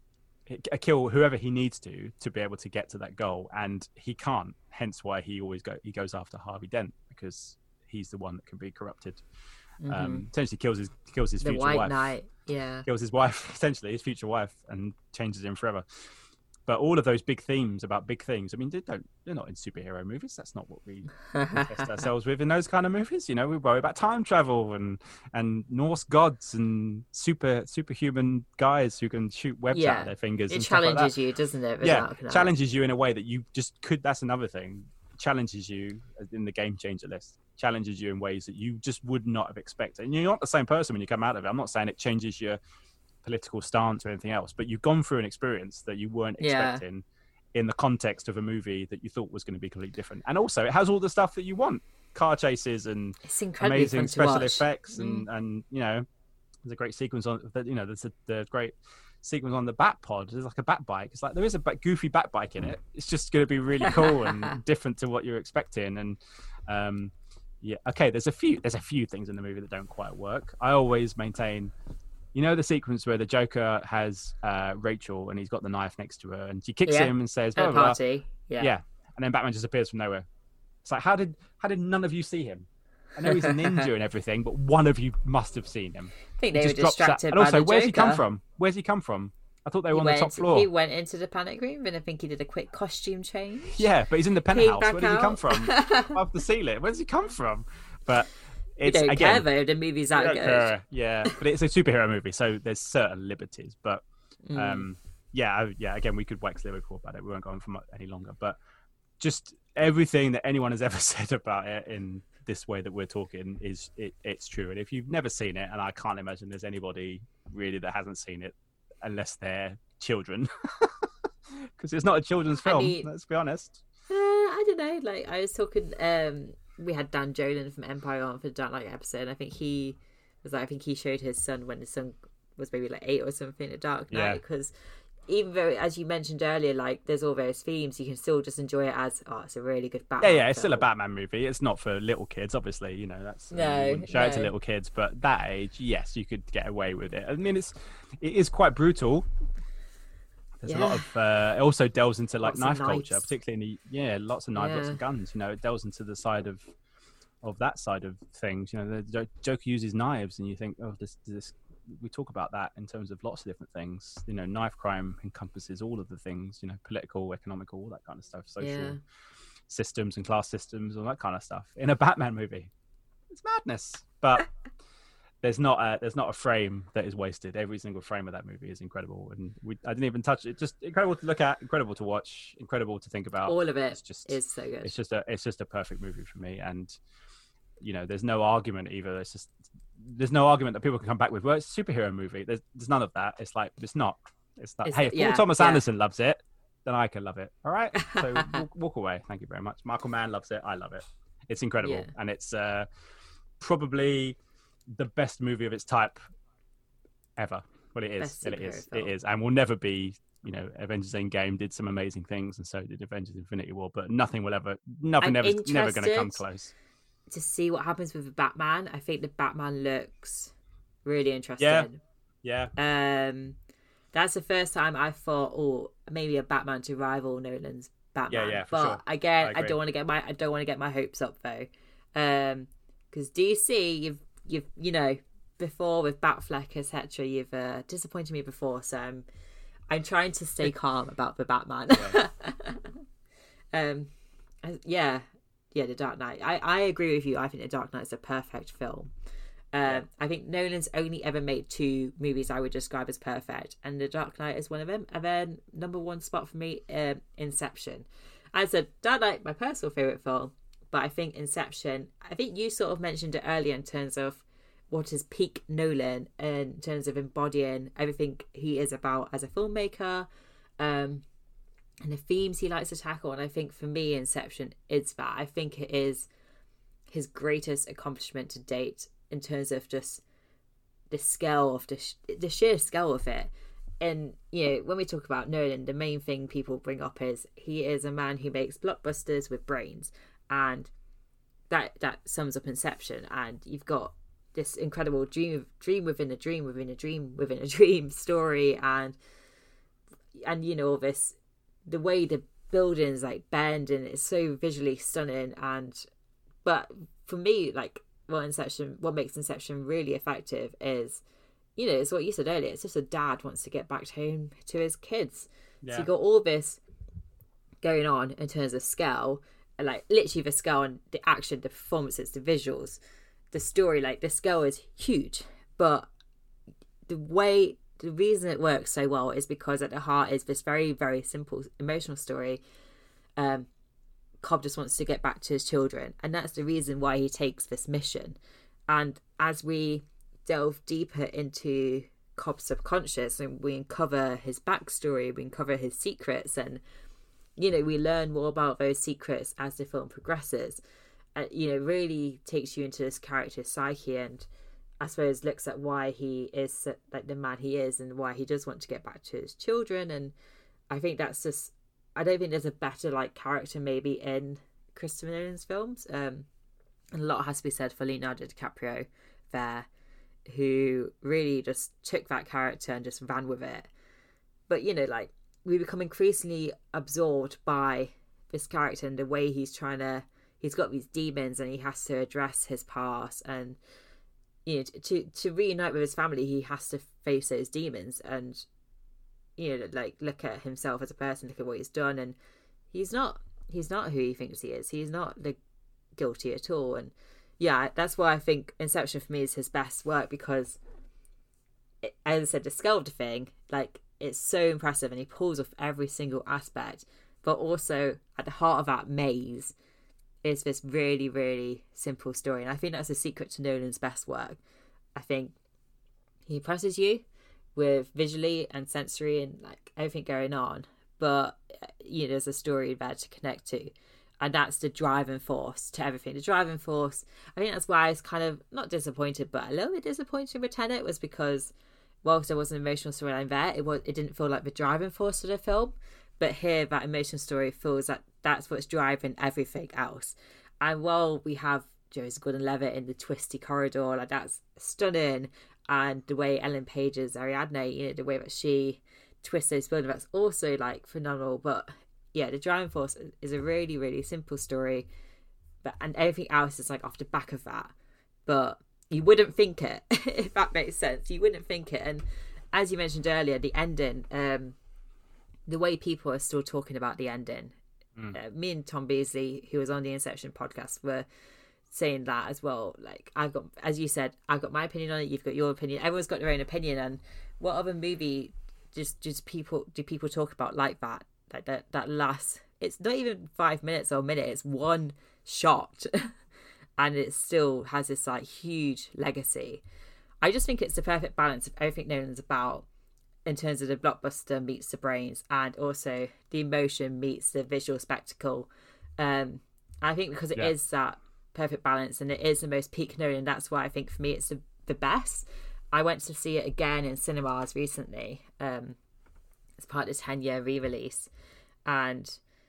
kill whoever he needs to to be able to get to that goal, and he can't. Hence why he always go he goes after Harvey Dent, because he's the one that can be corrupted. Mm-hmm. Um, essentially kills his kills his the future White wife. Knight, yeah, kills his wife, essentially his future wife, and changes him forever. But all of those big themes about big things, I mean, they don't, they're not in superhero movies. That's not what we test ourselves with in those kind of movies. You know, we worry about time travel and and Norse gods and super superhuman guys who can shoot webs yeah. out of their fingers. It and stuff like challenges that. you, doesn't it? Yeah, challenges you in a way that you just could. That's another thing. Challenges you in the game changer list. Challenges you in ways that you just would not have expected. And you're not the same person when you come out of it. I'm not saying it changes your political stance or anything else, but you've gone through an experience that you weren't expecting yeah. in the context of a movie that you thought was going to be completely different. And also it has all the stuff that you want, car chases and amazing special effects and mm. and you know there's a great sequence on that, you know there's a the great sequence on the bat pod. There's like a bat bike. It's like there is a goofy bat bike in it. It's just going to be really cool and different to what you're expecting. And um yeah okay there's a few there's a few things in the movie that don't quite work. I always maintain, you know, the sequence where the Joker has uh, Rachel and he's got the knife next to her and she kicks yeah. him and says, blah, blah, blah, party. Yeah. yeah. And then Batman just appears from nowhere. It's like, how did how did none of you see him? I know he's a ninja and everything, but one of you must have seen him. I think they he were distracted and by also, the where's Joker. he come from? Where's he come from? I thought they were he on the top into, floor. He went into the panic room and I think he did a quick costume change. Yeah, but he's in the penthouse. Where did out. he come from? Above the ceiling. Where does he come from? But it's, you don't again, care though, the movie's that good. Care. Yeah, but it's a superhero movie, so there's certain liberties. But mm. um, yeah, yeah. Again, we could wax lyrical about it. We won't go on for much any longer. But just everything that anyone has ever said about it in this way that we're talking is it, it's true. And if you've never seen it, and I can't imagine there's anybody really that hasn't seen it, unless they're children, because it's not a children's film. I mean, let's be honest. Uh, I don't know. Like I was talking. Um, we had Dan Jolan from Empire on for the Dark Knight episode. And I think he was like, I think he showed his son when his son was maybe like eight or something at Dark Knight, because yeah. even though, as you mentioned earlier, like there's all those themes, you can still just enjoy it as, oh, it's a really good Batman. Yeah, yeah, it's film. still a Batman movie. It's not for little kids, obviously. You know, that's no, um, show no. it to little kids, but that age, yes, you could get away with it. I mean, it's it is quite brutal. There's yeah. a lot of. Uh, it also delves into like lots knife culture, particularly in the yeah, lots of knives, yeah. lots of guns. You know, it delves into the side of of that side of things. You know, the Joker uses knives, and you think, oh, this this. We talk about that in terms of lots of different things. You know, knife crime encompasses all of the things. You know, political, economical, all that kind of stuff, social yeah. systems and class systems, all that kind of stuff. In a Batman movie, it's madness. But there's not a there's not a frame that is wasted. Every single frame of that movie is incredible, and we I didn't even touch it. Just incredible to look at, incredible to watch, incredible to think about. All of it it's just, is so good. It's just a it's just a perfect movie for me, and you know, there's no argument either. It's just there's no argument that people can come back with. Well, it's a superhero movie. There's there's none of that. It's like it's not. It's like, it's, hey, if yeah, Paul Thomas yeah. Anderson loves it, then I can love it. All right, so walk, walk away. Thank you very much. Michael Mann loves it. I love it. It's incredible, yeah. and it's uh, probably the best movie of its type ever. Well, it is. It is. Film. It is, and will never be. You know, Avengers Endgame did some amazing things, and so did Avengers Infinity War. But nothing will ever, nothing ever, never going to come close. To see what happens with the Batman, I think the Batman looks really interesting. Yeah, yeah. Um, that's the first time I thought, oh, maybe a Batman to rival Nolan's Batman. Yeah, yeah, for but sure. again, I I, agree. don't want to get my I don't want to get my hopes up though, um, because D C, you've you've you know before with Batfleck et cetera, you've uh, disappointed me before, so I'm I'm trying to stay calm about the Batman. Yeah. um, I- yeah, yeah, The Dark Knight. I I agree with you. I think The Dark Knight is a perfect film. Um, Yeah. I think Nolan's only ever made two movies I would describe as perfect, and The Dark Knight is one of them. And then number one spot for me, um, Inception. I said Dark Knight, my personal favorite film, but I think Inception. I think you sort of mentioned it earlier in terms of what is peak Nolan in terms of embodying everything he is about as a filmmaker, um, and the themes he likes to tackle. And I think for me, Inception is that. I think it is his greatest accomplishment to date, in terms of just the scale of the, sh- the sheer scale of it. And, you know, when we talk about Nolan, the main thing people bring up is he is a man who makes blockbusters with brains. And that that sums up Inception. And you've got this incredible dream dream within a dream within a dream within a dream story. And, and you know, all this, the way the buildings like bend, and it's so visually stunning. And, but for me, like, Well, Inception, what makes Inception really effective is, you know, it's what you said earlier. It's just a dad wants to get back home to his kids. Yeah. So you got all this going on in terms of scale, and like literally the scale and the action, the performances, the visuals, the story. Like the scale is huge, but the way, the reason it works so well is because at the heart is this very, very simple emotional story. Um, Cobb just wants to get back to his children, and that's the reason why he takes this mission. And as we delve deeper into Cobb's subconscious and we uncover his backstory, we uncover his secrets, and you know, we learn more about those secrets as the film progresses. Uh, you know, really takes you into this character's psyche, and I suppose looks at why he is like the man he is, and why he does want to get back to his children. And I think that's just, I don't think there's a better like character maybe in Christopher Nolan's films. Um, and a lot has to be said for Leonardo DiCaprio there, who really just took that character and just ran with it. But you know, like we become increasingly absorbed by this character and the way he's trying to, he's got these demons and he has to address his past, and you know, to to reunite with his family, he has to face those demons and, you know, like look at himself as a person, look at what he's done, and he's not he's not who he thinks he is. He's not the guilty at all. And yeah, that's why I think Inception for me is his best work, because it, as I said, the scale of the thing, like it's so impressive, and he pulls off every single aspect. But also at the heart of that maze is this really, really simple story, and I think that's the secret to Nolan's best work. I think he impresses you with visually and sensory and like everything going on, but you know, there's a story there to connect to, and that's the driving force to everything. The driving force, I think that's why I was kind of not disappointed, but a little bit disappointed with Tenet, was because whilst there was an emotional storyline there, it was it didn't feel like the driving force of the film. But here, that emotional story feels like that's what's driving everything else. And while we have Joseph Gordon-Levitt in the twisty corridor, like that's stunning. And the way Ellen Page's Ariadne, you know, the way that she twists those buildings, that's also like phenomenal. But yeah, the driving force is a really, really simple story, but and everything else is like off the back of that. But you wouldn't think it, if that makes sense. You wouldn't think it. And as you mentioned earlier, the ending, um, the way people are still talking about the ending. Mm. Uh, me and Tom Beasley, who was on the Inception podcast, were saying that as well. Like, I've got, as you said, I've got my opinion on it, you've got your opinion, everyone's got their own opinion. And what other movie just just people do people talk about like that? Like that that last, it's not even five minutes or a minute, it's one shot and it still has this like huge legacy. I just think it's the perfect balance of everything Nolan's about, in terms of the blockbuster meets the brains, and also the emotion meets the visual spectacle. Um, I think because it yeah. is that perfect balance, and it is the most peak Nolan, that's why I think for me it's the, the best. I went to see it again in cinemas recently um, as part of the ten year re-release, and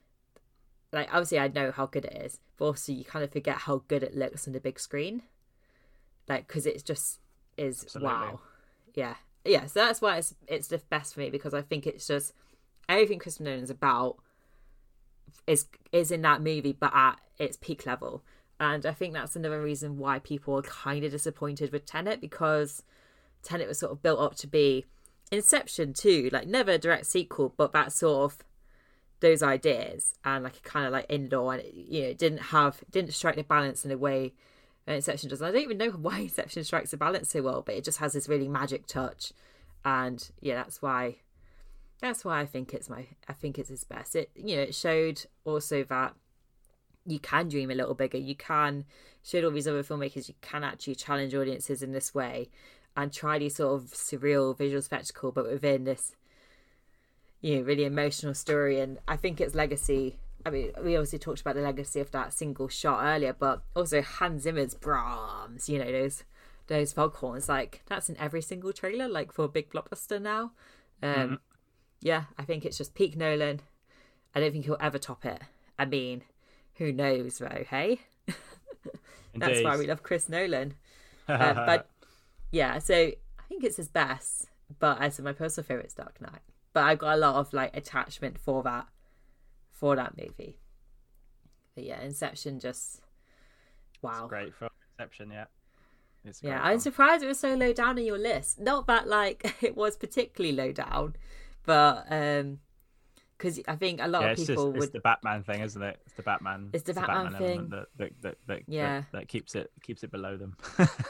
like obviously I know how good it is, but also you kind of forget how good it looks on the big screen, like because it just is. Absolutely. Wow. Yeah. Yeah, so that's why it's it's the best for me, because I think it's just everything Christopher Nolan's about, is is in that movie, but at its peak level. And I think that's another reason why people are kind of disappointed with Tenet, because Tenet was sort of built up to be Inception too, like never a direct sequel, but that sort of those ideas and like kind of like indoor, and it, you know, it didn't have didn't strike the balance in a way that Inception does. And I don't even know why Inception strikes the balance so well, but it just has this really magic touch, and yeah, that's why that's why I think it's my I think it's its best. It you know it showed also that you can dream a little bigger. You can show all these other filmmakers you can actually challenge audiences in this way and try these sort of surreal visual spectacle, but within this, you know, really emotional story. And I think its legacy, I mean, we obviously talked about the legacy of that single shot earlier, but also Hans Zimmer's Brahms, you know, those those foghorns, like that's in every single trailer, like for a big blockbuster now. Um, mm-hmm. Yeah, I think it's just peak Nolan. I don't think he'll ever top it. I mean, who knows though, hey? That's why we love Chris Nolan. uh, but yeah, so I think it's his best, but I said my personal favourite is Dark Knight. But I've got a lot of like attachment for that for that movie. But yeah, Inception just wow. It's great for Inception, yeah. It's yeah, I'm surprised it was so low down on your list. Not that like it was particularly low down, but um because I think a lot yeah, of people just, would. It's the Batman thing, isn't it? It's the Batman. It's the, it's Batman, the Batman thing element that that, that, that, yeah. that that keeps it keeps it below them.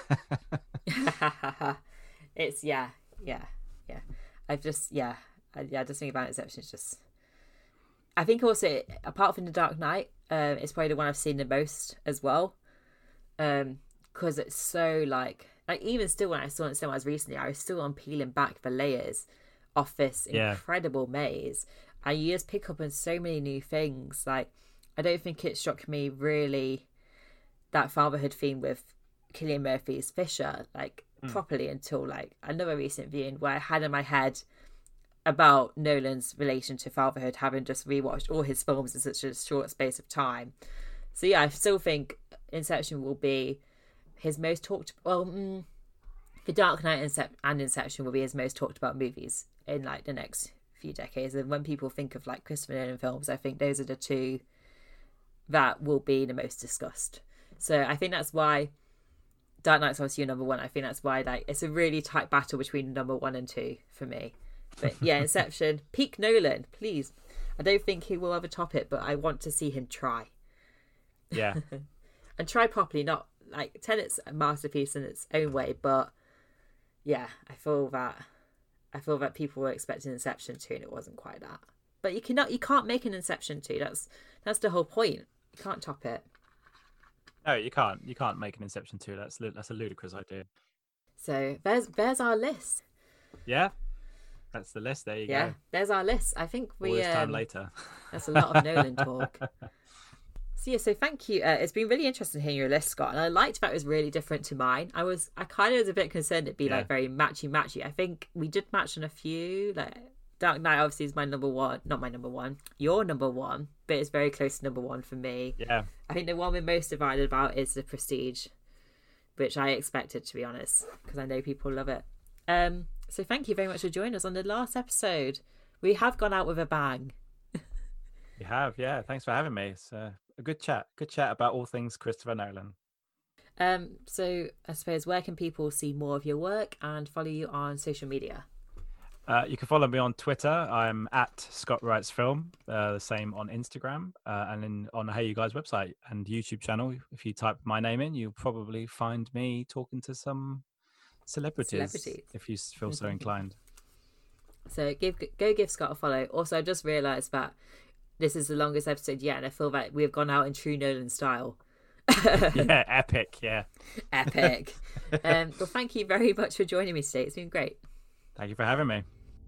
It's yeah, yeah, yeah. I've just yeah, I, yeah. Just thinking about Inception, it's just. I think also apart from The Dark Knight, um, it's probably the one I've seen the most as well, um, because it's so like like even still when I saw it in cinemas recently, I was still on peeling back the layers off this yeah. incredible maze. And you just pick up on so many new things. Like, I don't think it struck me really that fatherhood theme with Cillian Murphy's Fisher, like, mm. properly until, like, another recent viewing where I had in my head about Nolan's relation to fatherhood, having just rewatched all his films in such a short space of time. So, yeah, I still think Inception will be his most talked... Well, mm, The Dark Knight Incep- and Inception will be his most talked about movies in, like, the next... few decades. And when people think of like Christopher Nolan films, I think those are the two that will be the most discussed. So I think that's why Dark Knight's obviously your number one. I think that's why like it's a really tight battle between number one and two for me. But yeah, Inception, peak Nolan, please. I don't think he will ever top it, but I want to see him try. Yeah. And try properly, not like Tenet's a masterpiece in its own way, but yeah, I feel that I feel that people were expecting Inception two, and it wasn't quite that. But you cannot, you can't make an Inception two. That's that's the whole point. You can't top it. No, you can't. You can't make an Inception two. That's that's a ludicrous idea. So there's there's our list. Yeah, that's the list. There you yeah, go. Yeah, there's our list. I think we. All this time um, later. That's a lot of Nolan talk. So yeah, so thank you. Uh, it's been really interesting hearing your list, Scott, and I liked that it was really different to mine. I was, I kind of was a bit concerned it'd be yeah. like very matchy matchy. I think we did match on a few. Like Dark Knight obviously is my number one, not my number one, your number one, but it's very close to number one for me. Yeah. I think the one we're most divided about is The Prestige, which I expected, to be honest, because I know people love it. Um, so thank you very much for joining us on the last episode. We have gone out with a bang. You have, yeah. Thanks for having me. It's uh, a good chat. Good chat about all things Christopher Nolan. Um, so I suppose where can people see more of your work and follow you on social media? Uh, you can follow me on Twitter. I'm at Scott Wrights Film. Uh, the same on Instagram uh, and in, on the Hey You Guys website and YouTube channel. If you type my name in, you'll probably find me talking to some celebrities, celebrities. if you feel so inclined. So give go give Scott a follow. Also, I just realised that this is the longest episode yet, and I feel that we have gone out in true Nolan style. Yeah, epic, yeah. Epic. um, well, thank you very much for joining me today. It's been great. Thank you for having me.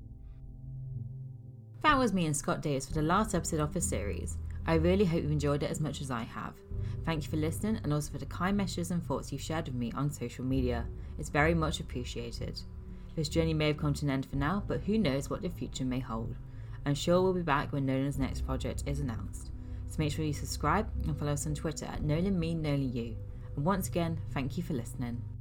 That was me and Scott Davis for the last episode of the series. I really hope you enjoyed it as much as I have. Thank you for listening and also for the kind messages and thoughts you've shared with me on social media. It's very much appreciated. This journey may have come to an end for now, but who knows what the future may hold. I'm sure we'll be back when Nolan's next project is announced. So make sure you subscribe and follow us on Twitter at Nolan Me, Nolan You. And once again, thank you for listening.